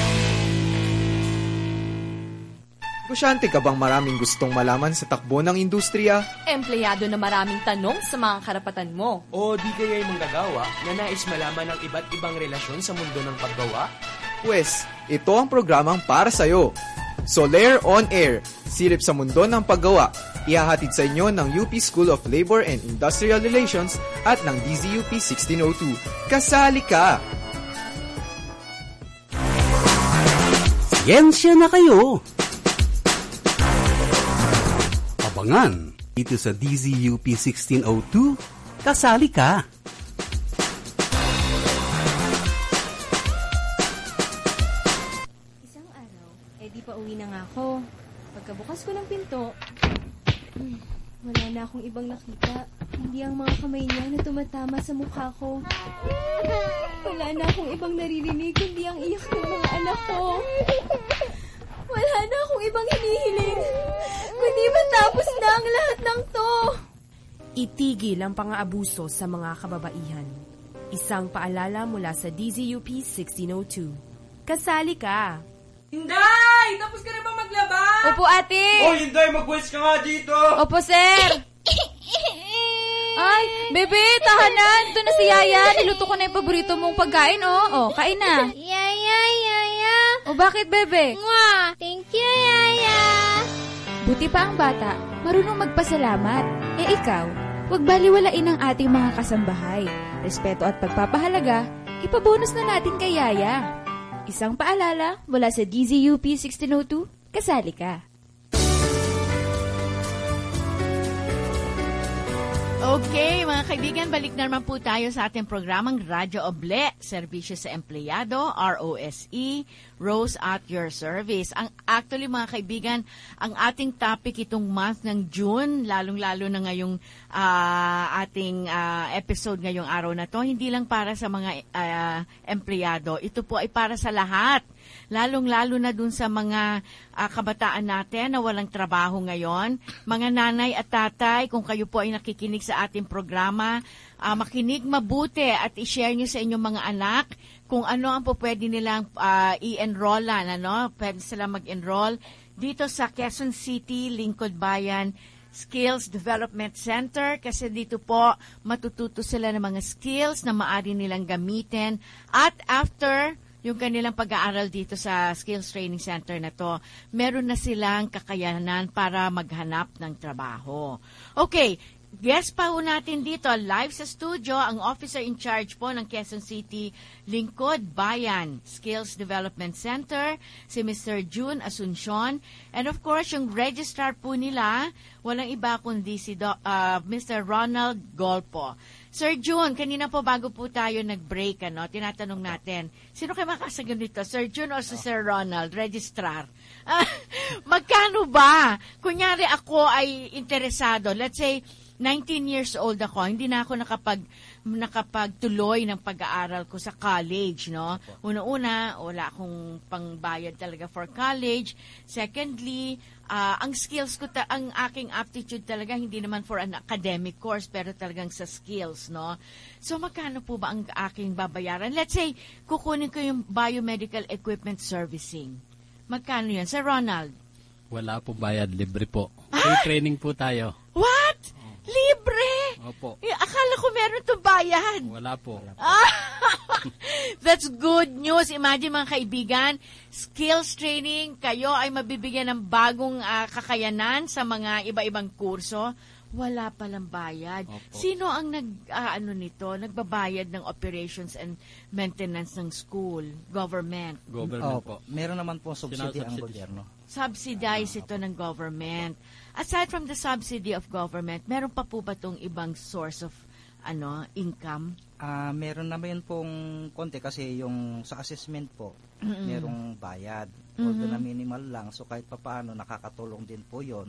Kusyante ka bang maraming gustong malaman sa takbo ng industriya? Empleyado na maraming tanong sa mga karapatan mo. O di kaya'y manggagawa na nais malaman ang iba't ibang relasyon sa mundo ng paggawa? Pwes, ito ang programang para sa'yo. Soler On Air, silip sa mundo ng paggawa. Ihahatid sa inyo ng U P School of Labor and Industrial Relations at ng D Z U P sixteen oh two. Kasali ka! Siyensya na kayo! Abangan dito sa D Z U P sixteen oh two, kasali ka! Isang araw, eh di pa uwi na nga ako. Pagkabukas ko ng pinto, hmm, wala na akong ibang nakita. Hindi ang mga kamay niya na tumatama sa mukha ko. Wala na akong ibang naririnig, kundi ang iyak ng mga anak ko. Wala na akong ibang hinihiling, kundi matapos na ang lahat ng to. Itigil ang pang-aabuso sa mga kababaihan. Isang paalala mula sa D Z U P sixteen oh two. Kasali ka! Hinday! Tapos ka na ba maglaba? Opo, ate! Oh, Hinday! Mag-wes ka nga dito! Opo, sir! Ay, bebe, tahanan! Ito na si Yaya. Niluto ko na yung paborito mong pagkain, oh. Oh, kain na. Yaya, Yaya. O, bakit, bebe? Mwah! Thank you, Yaya. Buti pa ang bata, marunong magpasalamat. Eh ikaw, huwag baliwalain ang ating mga kasambahay. Respeto at pagpapahalaga, ipabonus na natin kay Yaya. Isang paalala mula sa D Z U P sixteen oh two, kasali ka. Okay, mga kaibigan, balik na naman po tayo sa ating programang Radyo Oble, Serbisyo sa Empleyado, R O S E, Rose at Your Service. Ang actually, mga kaibigan, ang ating topic itong month ng June, lalong-lalo na ngayong uh, ating uh, episode ngayong araw na to, hindi lang para sa mga uh, empleyado, ito po ay para sa lahat. Lalong-lalo na dun sa mga uh, kabataan natin na walang trabaho ngayon. Mga nanay at tatay, kung kayo po ay nakikinig sa ating programa, uh, makinig mabuti at i-share nyo sa inyong mga anak kung ano ang po pwede nilang uh, i-enrollan, ano? Pwede sila mag-enroll dito sa Quezon City, Lingkod Bayan, Skills Development Center, kasi dito po matututo sila ng mga skills na maaari nilang gamitin. At after yung kanilang pag-aaral dito sa Skills Training Center na to, meron na silang kakayanan para maghanap ng trabaho. Okay, guest pa ho natin dito, live sa studio, ang officer in charge po ng Quezon City, Lingkod Bayan Skills Development Center, si Mister June Asuncion. And of course, yung registrar po nila, walang iba kundi si Do, uh, Mister Ronald Golpo. Sir June, kanina po bago po tayo nag-break, ano, tinatanong natin, sino kayo makasagot nito? Sir June o si Sir Ronald, registrar? Uh, magkano ba? Kunyari ako ay interesado, let's say, nineteen years old ako, hindi na ako nakapag nakapagtuloy ng pag-aaral ko sa college, no? Una-una, wala akong pangbayad talaga for college. Secondly, uh, ang skills ko, ta- ang aking aptitude talaga, hindi naman for an academic course, pero talagang sa skills, no? So, magkano po ba ang aking babayaran? Let's say, kukunin ko yung biomedical equipment servicing. Magkano yan? Sir Ronald? Wala po bayad, libre po. Free training po tayo. What? Libre? Opo. Eh, akala ko meron itong bayad. Wala po. That's good news. Imagine mga kaibigan, skills training, kayo ay mabibigyan ng bagong uh, kakayanan sa mga iba-ibang kurso. Wala palang bayad. Opo. Sino ang nag uh, ano nito, nagbabayad ng operations and maintenance ng school? Government. Government Opo. po. Meron naman po subsidy ang gobyerno. Subsidize ito ng government. Aside from the subsidy of government, meron pa po ba itong ibang source of ano income? Ah, uh, meron naman pong konti kasi yung sa assessment po, mm-hmm. merong bayad. Mm-hmm. Although na minimal lang, so kahit papaano nakakatulong din po 'yon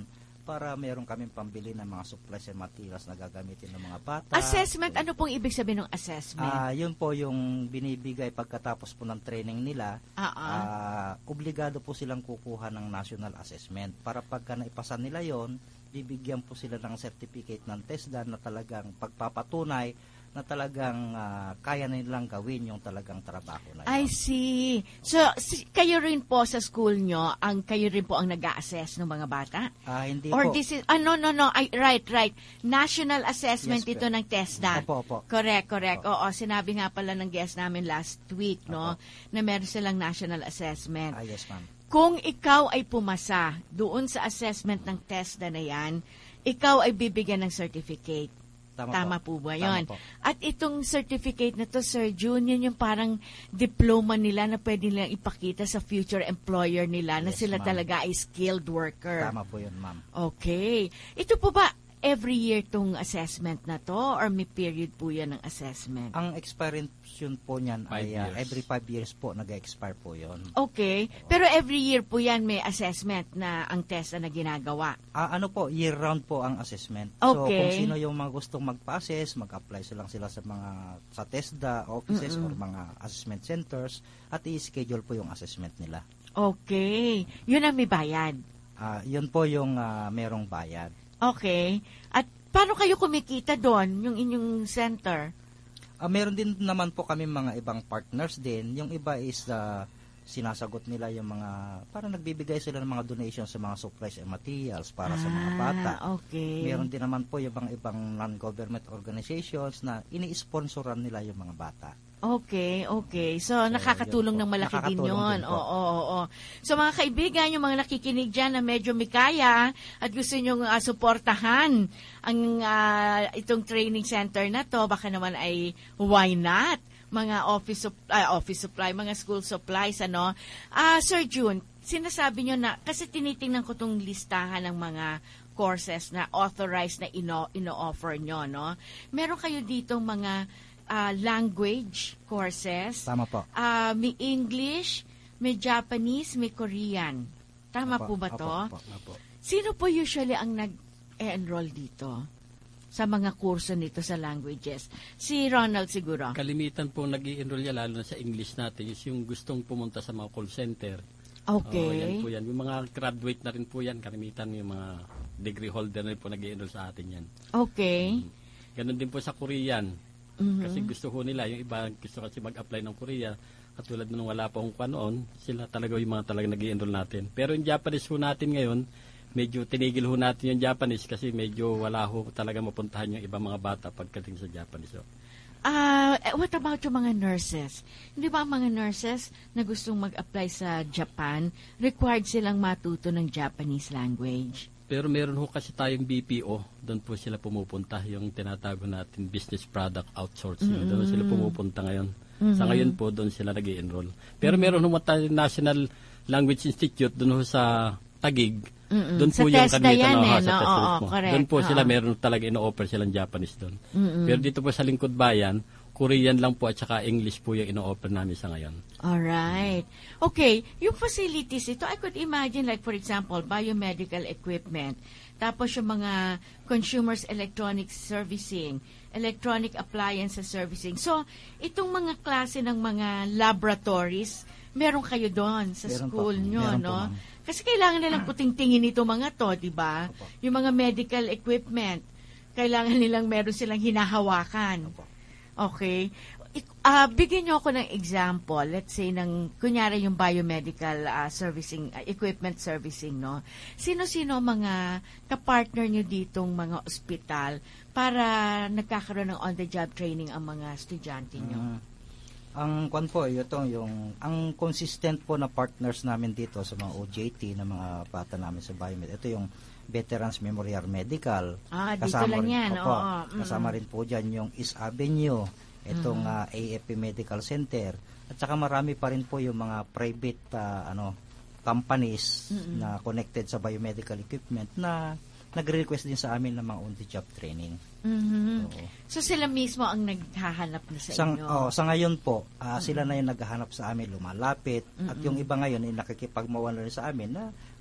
para meron kaming pambili ng mga supplies and materials na gagamitin ng mga bata. Assessment, ano pong ibig sabihin ng assessment? Ah, yun po yung binibigay pagkatapos po ng training nila. Ah, ah, obligado po silang kukuha ng national assessment para pagka naipasa nila yon, bibigyan po sila ng certificate ng TESDA na talagang pagpapatunay na talagang uh, kaya nilang gawin yung talagang trabaho na yun. I see. So, si, kayo rin po sa school nyo, ang kayo rin po ang nag-a-assess ng mga bata? Ah, hindi Or po. this is, ah, no, no, no, I, right, right. National assessment Yes, ito ng TESDA. Opo, opo. Correct, correct. Oo, sinabi nga pala ng guest namin last week, no, na meron silang national assessment. Ah, yes, ma'am. Kung ikaw ay pumasa doon sa assessment ng TESDA na yan, ikaw ay bibigyan ng certificate. Tama, Tama po. po ba Tama yun? po. At itong certificate na to, Sir June, yun yung parang diploma nila na pwede nilang ipakita sa future employer nila na Yes, sila ma'am. talaga ay skilled worker. Tama po yun, ma'am. Okay. Ito po ba every year tong assessment na to or may period po yan ng assessment? Ang expiration po niyan Five ay uh, years. every five years po nag-expire po yun. Okay. Pero every year po yan may assessment na ang test na ginagawa. Ah, ano po, year-round po ang assessment. So, Okay. kung sino yung mga gustong magpa-assess, mag-apply silang sila sa mga sa TESDA offices Mm-mm. or mga assessment centers at i-schedule po yung assessment nila. Okay. Yun ang may bayad. Ah, yun po yung ah, merong bayad. Okay. At paano kayo kumikita doon, yung inyong center? Ah, meron din naman po kami mga ibang partners din. Yung iba is ah, sinasagot nila yung mga, parang nagbibigay sila ng mga donations sa mga supplies and materials para sa mga bata. Ah, okay. Meron din naman po yung mga ibang non-government organizations na ini-sponsoran nila yung mga bata. Okay, okay. So, nakakatulong ng malaki din Nakakatulong yun. din po. Oo, oo, oo. So, mga kaibigan, yung mga nakikinig dyan na medyo may kaya at gusto nyo uh, suportahan ang uh, itong training center na to, baka naman ay why not? Mga office, sup- uh, office supply, mga school supplies, ano? Ah, Sir June, sinasabi nyo na, kasi tinitingnan ko itong listahan ng mga courses na authorized na ino- ino-offer nyo, no? Meron kayo ditong mga Uh, language courses. Tama po. Uh, may English, may Japanese, may Korean. Tama Apo, po ba apo, to? apo, apo. Sino po usually ang nag-enroll dito sa mga kurso nito sa languages? Si Ronald siguro. Kalimitan po nag-i-enroll yan, lalo na sa English natin, is yung gustong pumunta sa mga call center. Okay. Oh, yan po yan. Yung mga graduate na rin po yan, kalimitan yung mga degree holder na rin po nag-i-enroll sa atin yan. Okay. Um, Ganon din po sa Korean. Mhm. Kasi gusto ho nila, yung iba gusto kasi mag-apply ng Korea, katulad nung wala pa akong panoon, sila talaga yung mga talaga nag-i-enroll natin. Pero yung Japanese ho natin ngayon, medyo tinigil ho natin yung Japanese kasi medyo wala ho talaga mapuntahan yung ibang mga bata pagdating sa Japanese. So, Ah, uh, what about yung mga nurses? Hindi ba ang mga nurses na gustong mag-apply sa Japan, required silang matuto ng Japanese language? pero meron ho kasi tayong B P O, doon po sila pumupunta, yung tinatago natin business product outsourcing. Mm-hmm. Doon sila pumupunta ngayon. Mm-hmm. Sa ngayon po, doon sila nag-i-enroll. Pero mm-hmm. meron ho tayong National Language Institute doon ho sa Taguig. Mm-mm. Doon Sa po yung TESDA kanita yan no, eh, ha, no? sa TESDA Oo, mo. correct. Doon po Oo. sila meron talaga ino-offer silang Japanese doon. Mm-mm. Pero dito po sa Lingkod Bayan, Korean lang po at saka English po yung ino-offer namin sa ngayon. Alright. Okay, yung facilities ito, I could imagine like for example, biomedical equipment, tapos yung mga consumers electronics servicing, electronic appliances servicing. So, itong mga klase ng mga laboratories, meron kayo doon sa Meron school po. nyo, Meron po, no? ma'am. Kasi kailangan nilang puting-tingin ito mga to, di ba? Yung mga medical equipment, kailangan nilang meron silang hinahawakan. Okay. Ik- ah, bigyan niyo ako ng example, let's say, ng, kunyari yung biomedical ah, servicing, ah, equipment servicing, no? Sino-sino mga kapartner niyo ditong mga ospital para nagkakaroon ng on-the-job training ang mga estudyante niyo? Mm. Ang kwan po, ito yung, ang consistent po na partners namin dito sa mga O J T na mga bata namin sa Biomed. Ito yung Veterans Memorial Medical. Ah, dito lang rin, yan. opo, Oo, mm. kasama rin po dyan yung East Avenue, itong Mhm. ah, A F P Medical Center. At saka marami pa rin po yung mga private ah, ano companies Mm-mm. na connected sa biomedical equipment na nagre-request din sa amin ng mga on-the-job training. Mhm. Oo. So, sila mismo ang naghahanap na sa Sa, inyo? oh, sa ngayon po, ah, Mm-mm. sila na yung naghahanap sa amin, lumalapit. At Mm-mm. yung iba ngayon, ay nakikipagmawan na rin sa amin na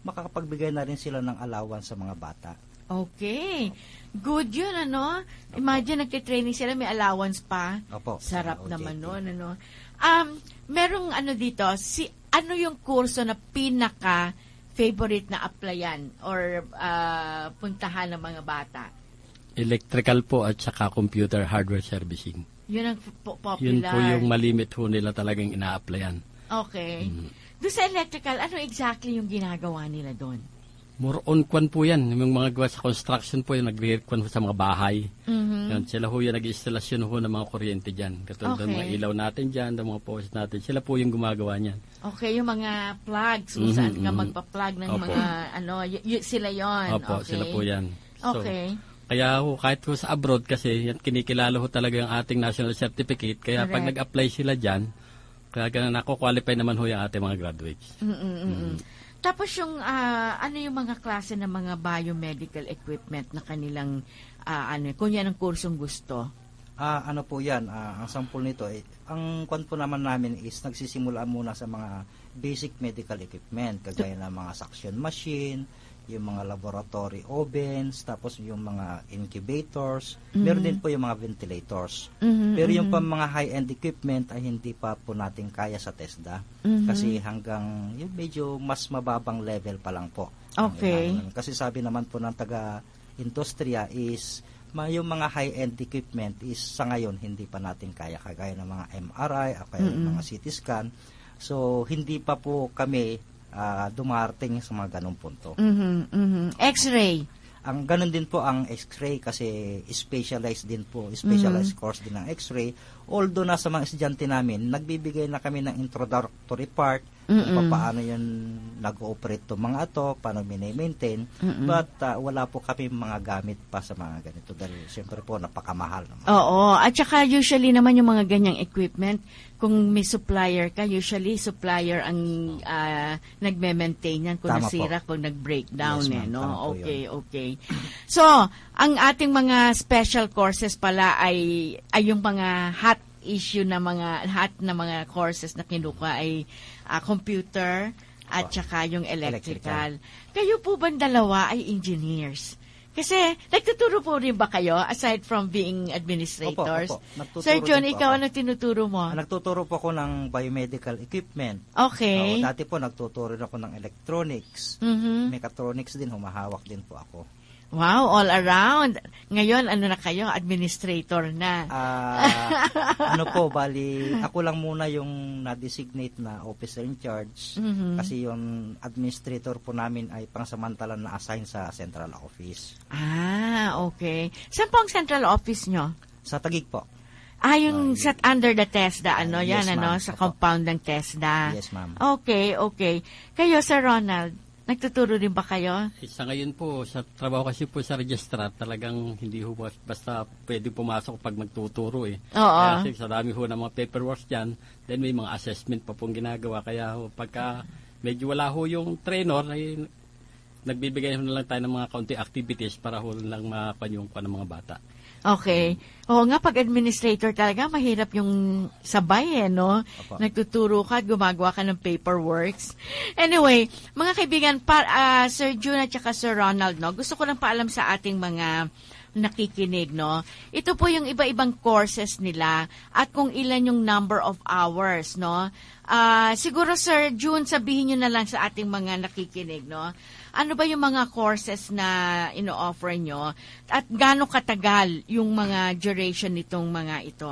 makakapagbigay na rin sila ng allowance sa mga bata. Okay. Good yun, ano? Imagine, nagtitraining sila, may allowance pa. Opo. Sarap O J T. naman nun, ano? Um, merong ano dito, si ano yung kurso na pinaka favorite na applyan or uh, puntahan ng mga bata? Electrical po at saka computer hardware servicing. Yun ang po- popular. Yun po yung malimit ho nila talagang ina-applyan. Okay. Mm. Doon sa electrical, ano exactly yung ginagawa nila doon? More on kwan po yan. Yung mga gawa sa construction po, yung nag-kwan sa mga bahay. Mhm. Yan, sila ho yung nag-installasyon ho ng mga kuryente dyan. Katulad ng Okay. mga ilaw natin dyan, ng mga post natin. Sila po yung gumagawa niyan. Okay, yung mga plugs, kung Mhm, saan ka mhm. magpa-plug ng Opo. mga, ano, y- y- sila yon. Opo, Okay. sila po yan. So, Okay. Kaya ho, kahit ho sa abroad kasi, yan, kinikilala ho talaga yung ating national certificate. Kaya pag Correct. nag-apply sila dyan, kaya ganun ako, qualify naman ho yung ating mga graduates. Mm-mm-mm. Tapos yung, ah, ano yung mga klase ng mga biomedical equipment na kanilang, ah, ano, kung yan ang kursong gusto? Ah, ano po yan, ah, ang sample nito, eh, ang kwan po naman namin is nagsisimula muna sa mga basic medical equipment, kagaya ng mga suction machine, yung mga laboratory ovens, tapos yung mga incubators, Mhm. meron din po yung mga ventilators. Mhm, Pero yung mhm. pa mga high-end equipment ay hindi pa po natin kaya sa TESDA, Mhm. kasi hanggang yung medyo mas mababang level pa lang po. Okay. Ang- Kasi sabi naman po ng taga-industriya is ma yung mga high-end equipment is sa ngayon hindi pa natin kaya, kagaya ng mga M R I, o kaya Mm-mm. mga C T scan. So hindi pa po kami ah, dumarating sa mga ganong punto. Mhm, mhm. X-ray. Ang ganun din po ang X-ray kasi specialized din po, specialized Mhm. course din ng X-ray. Although nasa mga estudyante namin, nagbibigay na kami ng introductory part kung Mm-mm. paano yun nag-ooperate to mga to, paano mini-maintain. Mm-mm. But ah, wala po kami mga gamit pa sa mga ganito dahil siyempre po napakamahal naman. Oo. At saka usually naman yung mga ganyang equipment, kung may supplier ka, usually supplier ang ah, nagme-maintain yan kung Tama nasira, po. kung nag-breakdown. Yes, eh, ma'am. no? Tama po Okay, okay. So, ang ating mga special courses pala ay, ay yung mga hot issue na mga hot na mga courses na kinuha ay ah, computer at saka yung electrical. Kayo po ba dalawa ay engineers? Kasi, nagtuturo po rin ba kayo aside from being administrators? Opo, opo. Nagtuturo Sir John, din po ikaw ako. ano tinuturo mo? Ah, nagtuturo po ako ng biomedical equipment. Okay. Oo, dati po nagtuturo rin ako ng electronics. Mhm. Mechatronics din, humahawak din po ako. Wow, all around. Ngayon, ano na kayo? Administrator na. Ah, ano po, bali, ako lang muna yung na-designate na officer in charge. Mhm. Kasi yung administrator po namin ay pangsamantalang na-assign sa central office. Ah, okay. Saan po ang central office nyo? Sa Taguig po. Ah, yung sa under the TESDA, ano, Ah, yan, yes, ano, ma'am. sa Opo. compound ng TESDA. Yes, ma'am. Okay, okay. Kayo, Sir Ronald, nagtuturo din ba kayo? Eh, Sa ngayon po, sa trabaho kasi po sa registrar, talagang hindi ho bas- basta pwede pumasok pag magtuturo eh. Oo. Kasi sa dami ho ng mga paperwork dyan, then may mga assessment pa pong ginagawa. Kaya ho, pagka medyo wala ho yung trainer, ay nagbibigay ho na lang tayo ng mga kaunti activities para ho lang makapan yung pa ng mga bata. Okay. Oo nga, pag administrator talaga, mahirap yung sabay eh, no? Opo. Nagtuturo ka at gumagawa ka ng paperworks. Anyway, mga kaibigan, pa, ah, Sir June at saka Sir Ronald, no? Gusto ko lang paalam sa ating mga nakikinig, no? Ito po yung iba-ibang courses nila at kung ilan yung number of hours, no? Ah, siguro, Sir June, sabihin nyo na lang sa ating mga nakikinig, no? Ano ba yung mga courses na ino-offer nyo? At gaano katagal yung mga duration nitong mga ito?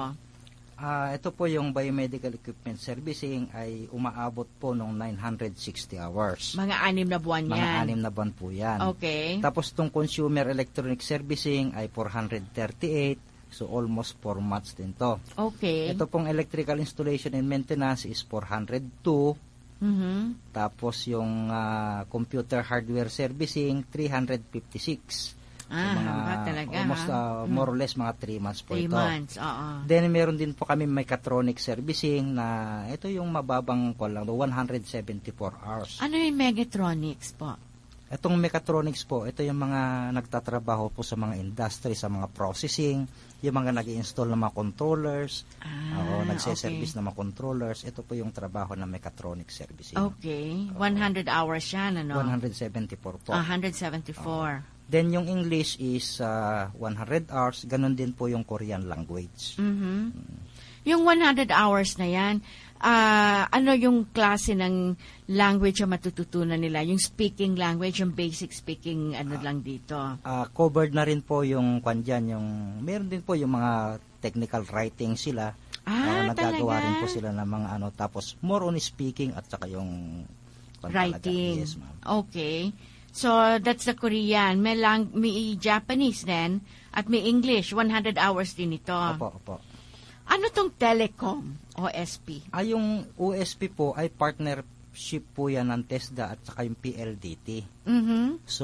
Ah, ito po yung biomedical equipment servicing ay umaabot po ng nine hundred sixty hours. Mga anim na buwan Mga yan. anim na buwan po yan. Okay. Tapos itong consumer electronic servicing ay four hundred thirty-eight. So almost four months din to. Okay. Ito pong electrical installation and maintenance is four hundred two. Mhm. Tapos yung ah, computer hardware servicing three hundred fifty-six. Ah, So, haba talaga, almost ha? ah, Hmm. more or less mga three months po Three ito. months, oo. Then meron din po kami mechatronic servicing na ito yung mababang ko lang, one hundred seventy-four hours. Ano yung Megatronics po? Itong mechatronics po, ito yung mga nagtatrabaho po sa mga industry, sa mga processing, yung mga nag-i-install ng mga controllers, Ah, o nagse-service okay. ng mga controllers. Ito po yung trabaho ng mechatronic servicing. Okay. one hundred hours yan, ano? one hundred seventy-four po. one hundred seventy-four. Then yung English is uh, one hundred hours. Ganon din po yung Korean language. Mhm. Yung one hundred hours na yan, ah, ano yung klase ng language ang matututunan nila? Yung speaking language, yung basic speaking ano lang dito? Uh, covered na rin po yung kwan dyan, yung meron din po yung mga technical writing sila. Ah, uh, nagagawa talaga? rin po sila ng mga ano, tapos more on speaking at saka yung kwan talaga. Writing. Yes, ma'am. Okay. So, that's the Korean. May, lang, may Japanese din at may English. one hundred hours din ito. Opo, opo. Ano tong telecom o S P? Ay, yung O S P po ay partnership po yan ng TESDA at saka yung P L D T. Mhm. So,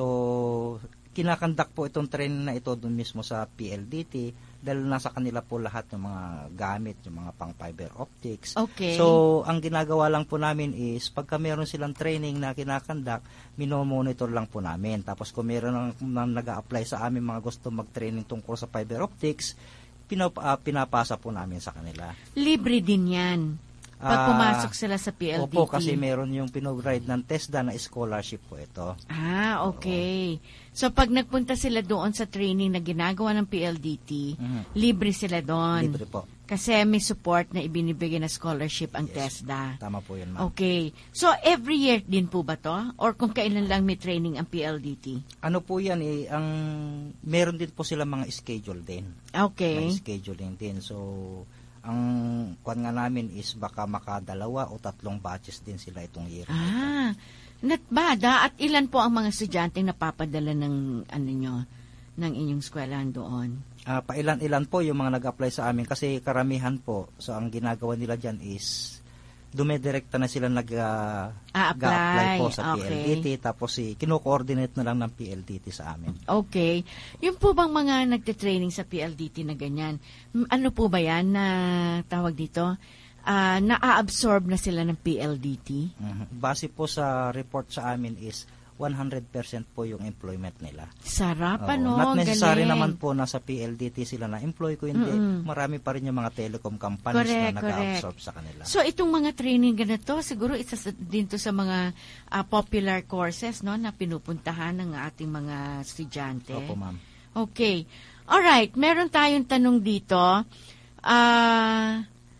kinakandak po itong training na ito doon mismo sa P L D T dahil nasa kanila po lahat ng mga gamit, yung mga pang fiber optics. Okay. So, ang ginagawa lang po namin is pagka meron silang training na kinakandak, minomonitor lang po namin. Tapos kung meron nang, nang nag-a-apply sa amin mga gusto mag-training tungkol sa fiber optics, Pinap, uh, pinapasa po namin sa kanila. Libre din yan. Pag Ah, pumasok sila sa P L D T. Opo, kasi meron yung pinogride ng TESDA na scholarship po ito. Ah, okay. So, pag nagpunta sila doon sa training na ginagawa ng P L D T, Mhm. libre sila doon. Libre po. Kasi may support na ibinibigay na scholarship ang TESDA. Tama po yun, ma'am. Okay. So, every year din po ba to? Or kung kailan lang may training ang P L D T? Ano po yan eh, ang meron din po sila mga schedule din. Okay. May scheduling din. So, ang kwan nga namin is baka makadalawa o tatlong batches din sila itong year. Ah, natbada. At ilan po ang mga estudyanteng napapadala ng ano nyo, ng inyong eskwelahan doon? Uh, pailan-ilan po yung mga nag-apply sa amin kasi karamihan po. So, ang ginagawa nila dyan is dumedirekta na sila nag-apply po sa Okay. P L D T tapos si kino-coordinate na lang ng P L D T sa amin. Okay. Yung po bang mga nagte-training sa P L D T na ganyan, m- ano po ba yan na tawag dito? Ah, na-absorb na sila ng P L D T? Mhm. Base po sa report sa amin is one hundred percent po yung employment nila. Sarap, Oo. ano? Not necessary Galing. naman po na sa P L D T sila na-employ ko, hindi. Mm-mm. Marami pa rin yung mga telecom companies Correct, na nag-absorb sa kanila. So, itong mga training ganito, siguro isa sa- din to sa mga ah, popular courses no na pinupuntahan ng ating mga estudyante. Opo, ma'am. Okay. Alright, meron tayong tanong dito. Ah,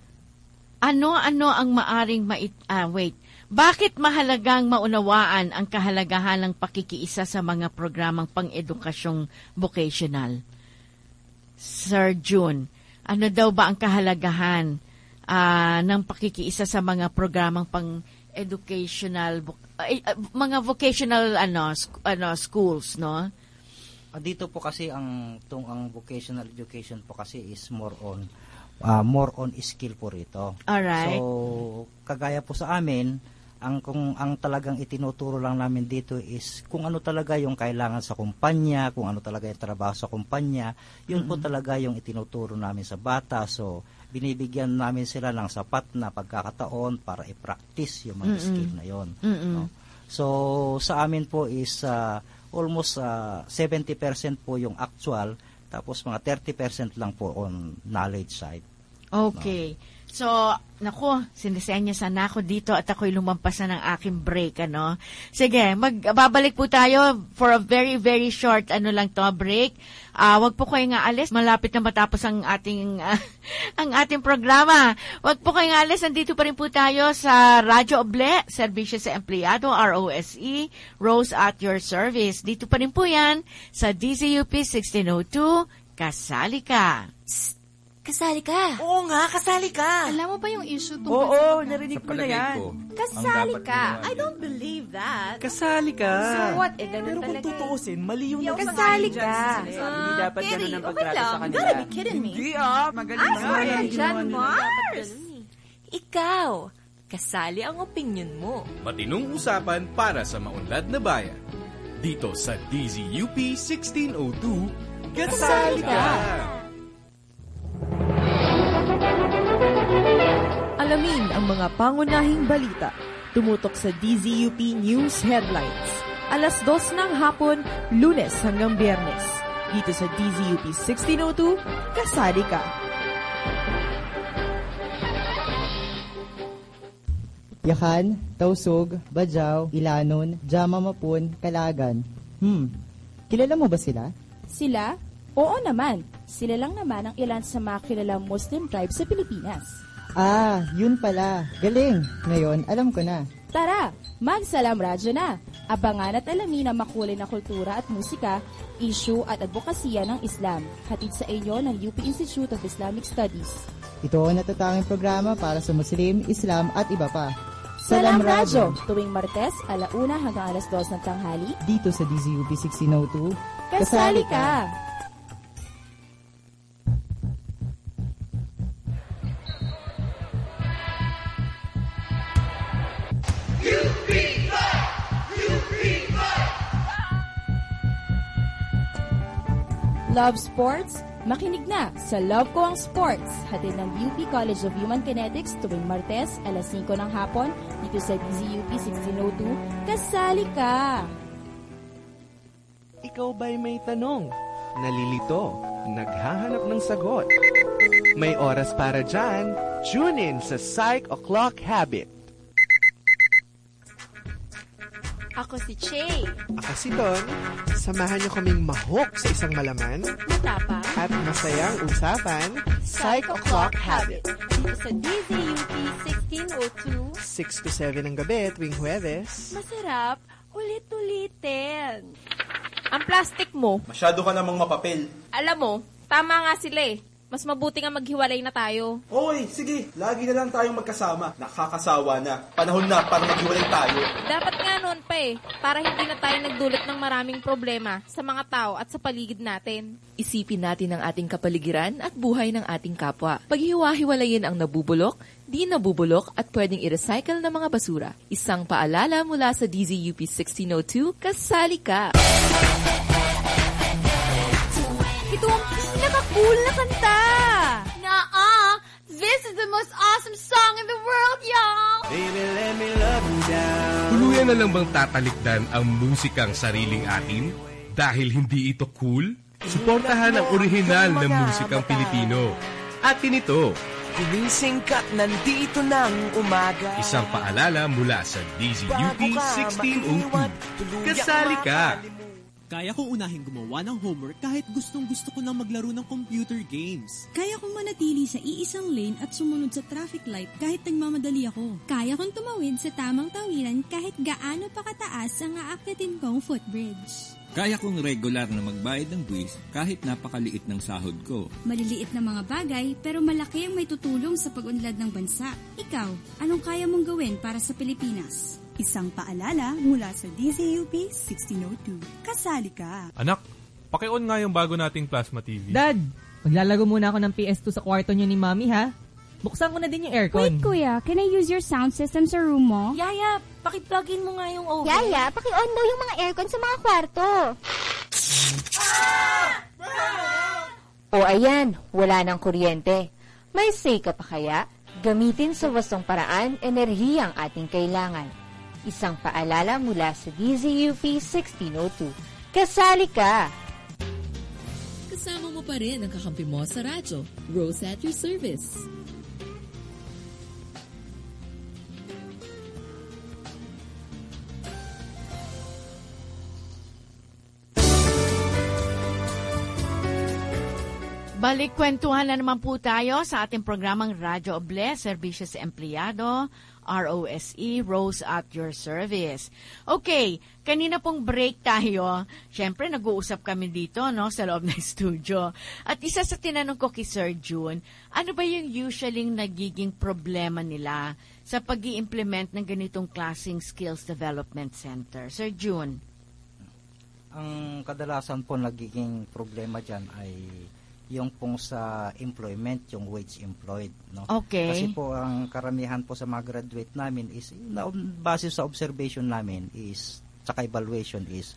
ano-ano ang maaring mait... Ah, wait. Bakit mahalagang maunawaan ang kahalagahan ng pakikiisa sa mga programang pang-edukasyong vocational? Sir June, ano daw ba ang kahalagahan ah, ng pakikiisa sa mga programang pang-educational, vo- ay, ah, mga vocational ano, sk- ano schools, no? Ah, dito po kasi ang tung ang vocational education po kasi is more on ah, more on skill po rito. Alright. So kagaya po sa amin, ang kung ang talagang itinuturo lang namin dito is kung ano talaga yung kailangan sa kumpanya, kung ano talaga yung trabaho sa kumpanya, yun po talaga yung itinuturo namin sa bata. So binibigyan namin sila ng sapat na pagkakataon para i-practice yung mga Mm-mm. skill na yon. Mm-mm. No? So sa amin po is uh, almost uh, seventy percent po yung actual, tapos mga thirty percent lang po on knowledge side. Okay. So, naku, sinisenya sana ako dito at ako'y lumampas na ng aking break, ano. Sige, magbabalik po tayo for a very, very short, ano lang to, break. Ah, wag po kayo nga alis, malapit na matapos ang ating, ah, ang ating programa. Wag po kayo nga alis, nandito pa rin po tayo sa Radyo Oble, Serbisyo sa Empleyado, R O S E, Rose at your service. Dito pa rin po yan, sa D Z U P sixteen oh two, Kasali Ka. Kasali ka. Oo nga, kasali ka. Alam mo ba yung issue tungkol Oo, sa pagka- narinig Sa ko na palagay yan. ko, Kasali ang dapat ka. ginawa I don't believe that. Kasali ka. So what? Eh, ganun Pero kung talaga. tutuusin, mali yung Hindi ako kasali kasali dyan ka. sa sinasabi. Ah, Hindi dapat Kitty, ganun ang okay pagtrato lang. sa You kanila. gotta be kidding me. Hindi ah, magaling Ah, nga. sorry Ang ka ginawa dyan, nila. Mars. Ikaw, kasali ang opinion mo. Matinong usapan para sa maunlad na bayan. Dito sa D Z U P sixteen oh two, Kasali Ka! Alamin ang mga pangunahing balita. Tumutok sa D Z U P News Headlines. alas dos ng hapon, Lunes hanggang Biyernes. Dito sa D Z U P sixteen oh two, kasali ka. Yakan, Tausug, Bajau, Ilanon, Jama Mapun, Kalagan. Hmm, kilala mo ba sila? Sila? Oo naman. Sila lang naman ang ilan sa mga kilalang Muslim tribes sa Pilipinas. Ah, yun pala. Galing. Ngayon, alam ko na. Tara, magsalam radyo na. Abangan at alamin ang makulay na kultura at musika, issue at advokasya ng Islam. Hatid sa inyo ng U P Institute of Islamic Studies. Ito ang natatanging programa para sa Muslim, Islam at iba pa. Salam Radyo, tuwing Martes, alauna hanggang alas dos ng tanghali. Dito sa D Z U P sixteen oh two. Kasali ka! Love sports? Makinig na sa Love Ko Ang Sports, hatid ng U P College of Human Kinetics tuwing Martes, alas singko ng hapon, dito sa D Z U P sixteen oh two. Kasali ka! Ikaw ba'y may tanong? Nalilito? Naghahanap ng sagot? May oras para dyan? Tune in sa Psych O'Clock Habit. Ako si Che. Ako si Don. Samahan niyo kaming mahok sa isang malaman, matapang, at masayang usapan, Psych O'Clock Habit. Dito sa D Z U P sixteen oh two. six to seven ng gabi tuwing Huwebes. Masarap, ulit-ulitin. Ang plastic mo. Masyado ka namang mapapel. Alam mo, tama nga sila eh. Mas mabuti nga maghiwalay na tayo. Oy, sige. Lagi na lang tayong magkasama. Nakakasawa na. Panahon na para maghiwalay tayo. Dapat nga noon pa eh. Para hindi na tayo nagdulot ng maraming problema sa mga tao at sa paligid natin. Isipin natin ang ating kapaligiran at buhay ng ating kapwa. Paghiwa-hiwalayin ang nabubulok, di nabubulok at pwedeng i-recycle na mga basura. Isang paalala mula sa D Z U P sixteen oh two, kasali ka! Ito ang pinaka-cool na kanta! Naa! This is the most awesome song in the world, y'all! Baby, let me love you down. Tuluyan na lang bang tatalikdan ang musikang sariling atin? Dahil hindi ito cool? Suportahan ang orihinal na musikang Pilipino. Atin ito. Ginising ka't nandito ng umaga. Isang paalala mula sa D Z U P sixteen oh two. Kasali ka! Kaya kong unahin gumawa ng homework kahit gustong-gusto ko nang maglaro ng computer games. Kaya kong manatili sa iisang lane at sumunod sa traffic light kahit nagmamadali ako. Kaya kong tumawid sa tamang tawiran kahit gaano pa kataas ang aakyatin kong footbridge. Kaya kong regular na magbayad ng buwis kahit napakaliit ng sahod ko. Maliliit na mga bagay pero malaki ang may tutulong sa pag-unlad ng bansa. Ikaw, anong kaya mong gawin para sa Pilipinas? Isang paalala mula sa D Z U P sixteen oh two. Kasali ka! Anak, paki-on nga yung bago nating plasma T V. Dad, maglalaro muna ako ng P S two sa kwarto niyo ni Mami ha. Buksan ko na din yung aircon. Wait kuya, can I use your sound system sa room mo? Yaya, paki-plugin mo nga yung oven. Yaya, paki-on daw yung mga aircon sa mga kwarto. O ayan, wala ng kuryente. May say ka pa kaya? Gamitin sa wastong paraan enerhiya ang ating kailangan. Isang paalala mula sa D Z U P sixteen oh two. Kasali ka! Kasama mo pa rin ang kakampi mo sa radyo. Rose at your service. Balik kwentuhan na naman po tayo sa ating programang Radyo Oble, Serbisyo sa Empleyado, R O S E, Rose at your service. Okay, kanina pong break tayo. Siyempre, nag-uusap kami dito no, sa loob ng studio. At isa sa tinanong ko kay Sir June, ano ba yung usually nagiging problema nila sa pag-i-implement ng ganitong klaseng Skills Development Center? Sir June? Ang kadalasan po nagiging problema dyan ay yung pong sa employment, yung wage employed. No? Okay. Kasi po ang karamihan po sa mga graduate namin is, na, base sa observation namin is, saka evaluation is,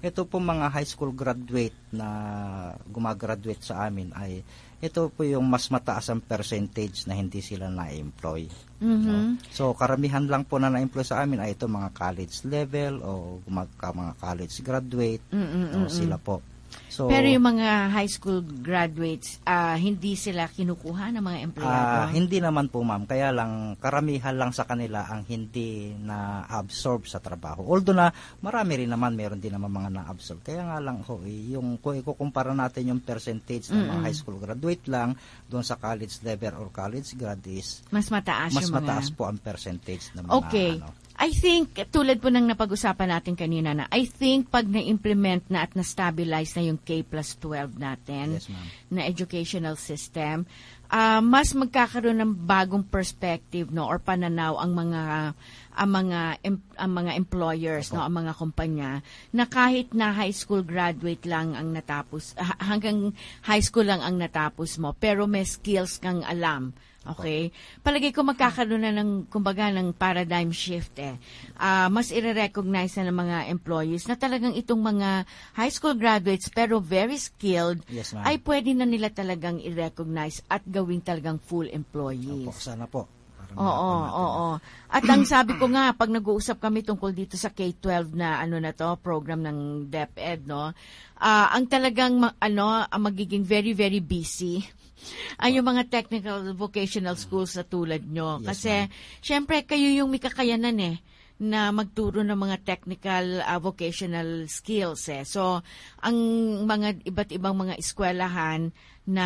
ito po mga high school graduate na gumagraduate sa amin ay ito po yung mas mataas ang percentage na hindi sila na-employ. Mhm. No? So karamihan lang po na na-employ sa amin ay ito mga college level o gumag- mga college graduate. Mm-mm-mm. No, sila po. So, Pero yung mga high school graduates, ah, hindi sila kinukuha ng mga empleyado? Ah, hindi naman po ma'am, kaya lang karamihan lang sa kanila ang hindi na-absorb sa trabaho. Although na marami rin naman, meron din naman mga na-absorb. Kaya nga lang ho, eh, yung kung ikukumpara natin yung percentage ng mga Mm-mm. high school graduate lang doon sa college level or college grad is Mas mataas mas yung mga... mataas po ang percentage ng mga Okay. ano. I think, tulad po ng napag-usapan natin kanina na, I think pag na-implement na at na-stabilize na yung K plus twelve natin, Yes, ma'am. na educational system, ah, mas magkakaroon ng bagong perspective, no, or pananaw ang mga ang mga em- ang mga employers, no, ang mga kumpanya, na kahit na high school graduate lang ang natapos, ah, hanggang high school lang ang natapos mo, pero may skills kang alam. Okay? Palagay ko magkakaroon na ng, kumbaga, ng paradigm shift eh. Ah, mas i-recognize na ng mga employees na talagang itong mga high school graduates pero very skilled, Yes, ma'am. ay pwede na nila talagang i-recognize at gawing talagang full employees. Opo, sana po. Oo, oo. At ang sabi ko nga, pag nag-uusap kami tungkol dito sa K twelve na ano na to, program ng DepEd, no, ah, ang talagang ma- ano, ang magiging very, very busy ay yung mga technical vocational schools na tulad nyo. Yes, Kasi, syempre, kayo yung may kakayanan eh na magturo ng mga technical uh, vocational skills eh. So, ang mga iba't ibang mga eskwelahan na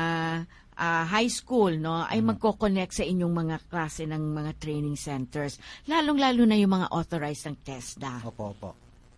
uh, high school, no, ay magko-connect sa inyong mga klase ng mga training centers. Lalong-lalo na yung mga authorized ng TESDA. Opo, opo.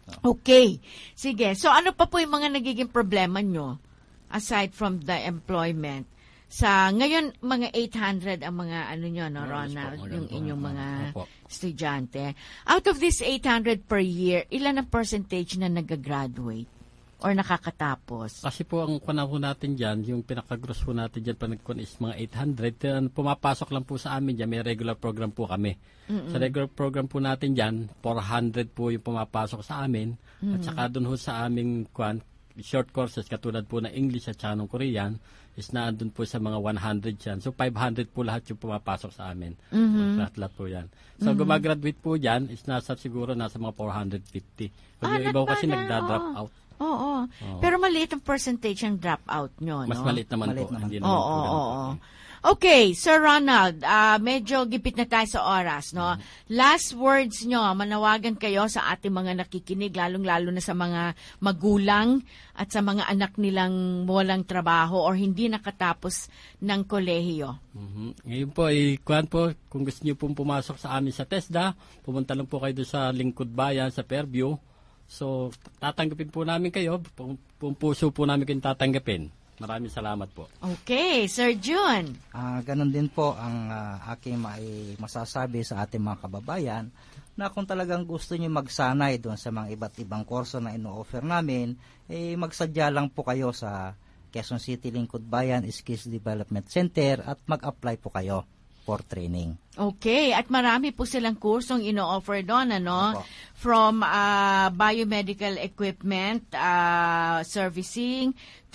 Okay. Sige. So, ano pa po yung mga nagiging problema nyo? Aside from the employment, sa ngayon mga eight hundred ang mga ano nyo, no, Ronald, yung inyong mga estudyante. Out of this eight hundred per year, ilan ang percentage na nag-graduate or nakakatapos? Kasi po ang kunan po natin dyan, yung pinaka-gross po natin dyan panagkun is mga eight hundred. Then, pumapasok lang po sa amin dyan, may regular program po kami. Mm-mm. Sa regular program po natin dyan, four hundred po yung pumapasok sa amin. Mm-mm. At saka doon ho sa aming kuan, short courses katulad po ng English at saka ng Korean is naandun po sa mga one hundred yan. So five hundred po lahat yung pumapasok sa amin. Mhm. Lahat-lahat po yan. So Mhm. gumagraduate po yan is nasa siguro nasa mga four hundred fifty. Pag Ah, yung iba not kasi bad, nagda-drop oo. out. Oo. Oo. Pero maliit ang percentage ang dropout nyo, no? Mas maliit naman Maliit po. Hindi Oo, naman po oo, ganun po. oo. Okay, Sir Ronald, ah, medyo gipit na tayo sa oras, no? Last words nyo, manawagan kayo sa ating mga nakikinig, lalong-lalo na sa mga magulang at sa mga anak nilang walang trabaho or hindi nakatapos ng kolehiyo. Mhm. Ngayon po, eh, kuhan po, kung gusto niyo pong pumasok sa amin sa TESDA, pumunta lang po kayo doon sa Lingkod Bayan, sa Fairview. So, tatanggapin po namin kayo, pung, pung puso po namin kayong tatanggapin. Maraming salamat po. Okay, Sir June. Ah, ganun din po ang ah, aking mai masasabi sa ating mga kababayan na kung talagang gusto niyo magsanay doon sa mga iba't ibang kurso na ino-offer namin, eh magsadya lang po kayo sa Quezon City Lingkod Bayan Skills Development Center at mag-apply po kayo for training. Okay, at marami po silang kursong ino-offer doon, ano? Opo. From uh, biomedical equipment uh, servicing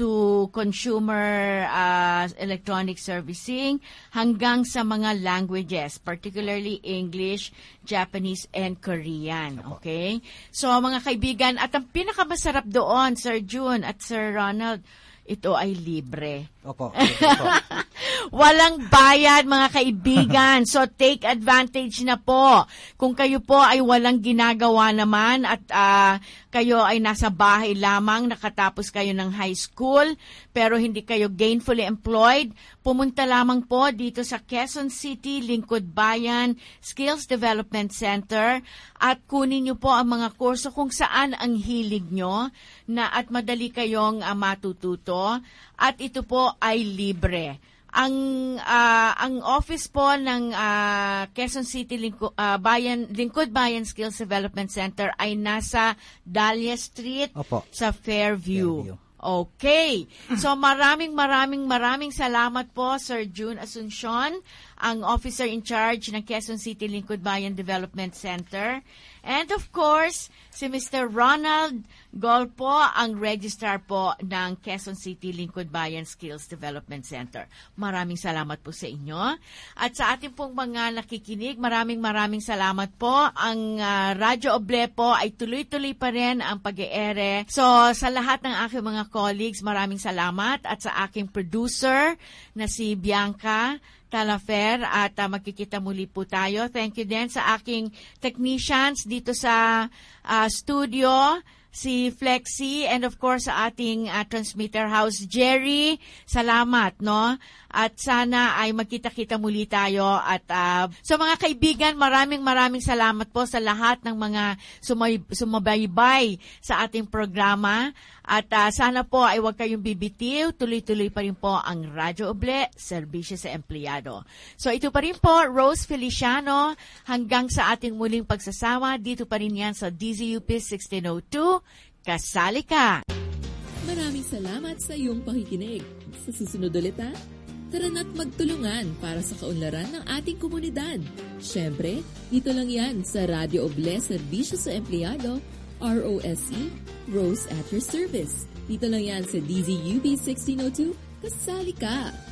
to consumer uh, electronic servicing hanggang sa mga languages, particularly English, Japanese, and Korean. Okay? So, mga kaibigan, at ang pinakamasarap doon, Sir June at Sir Ronald, ito ay libre. Opo. Walang bayad, mga kaibigan. So, take advantage na po. Kung kayo po ay walang ginagawa naman at uh, kayo ay nasa bahay lamang, nakatapos kayo ng high school, pero hindi kayo gainfully employed, pumunta lamang po dito sa Quezon City, Lingkod Bayan Skills Development Center at kunin niyo po ang mga kurso kung saan ang hilig nyo na at madali kayong uh, matututo at ito po ay libre. Ang uh, ang office po ng uh, Quezon City Lingko, uh, Bayan Lingkod Bayan Skills Development Center ay nasa Dahlia Street Opo. sa Fairview. Fairview. Okay. So maraming maraming maraming salamat po Sir June Asuncion ang officer in charge ng Quezon City Lingkod Bayan Development Center. And of course, si Mister Ronald Golpo, ang registrar po ng Quezon City Lingkod Bayan Skills Development Center. Maraming salamat po sa inyo. At sa ating pong mga nakikinig, maraming maraming salamat po. Ang uh, Radyo Oble po ay tuloy-tuloy pa rin ang pag-eere. So, sa lahat ng aking mga colleagues, maraming salamat. At sa aking producer na si Bianca Talafer, at uh, magkikita muli po tayo. Thank you din sa aking technicians dito sa uh, studio, si Flexi, and of course sa ating uh, transmitter house, Jerry. Salamat, no? At sana ay magkita-kita muli tayo. At uh, so mga kaibigan, maraming maraming salamat po sa lahat ng mga sumay, sumabaybay sa ating programa. At uh, sana po ay huwag kayong bibitiw. Tuloy-tuloy pa rin po ang Radyo Oble, serbisyo sa empleyado. So ito pa rin po, Rose Feliciano, hanggang sa ating muling pagsasama. Dito pa rin yan sa D Z U P sixteen oh two. Kasali ka! Maraming salamat sa iyong pakikinig. Sa susunod ulit ha, tara na't magtulungan para sa kaunlaran ng ating komunidad. Siyempre, dito lang yan sa Radio Oble, serbisyo sa empleyado, R O S E, Rose at your service. Dito lang yan sa D Z U P sixteen oh two, kasali ka!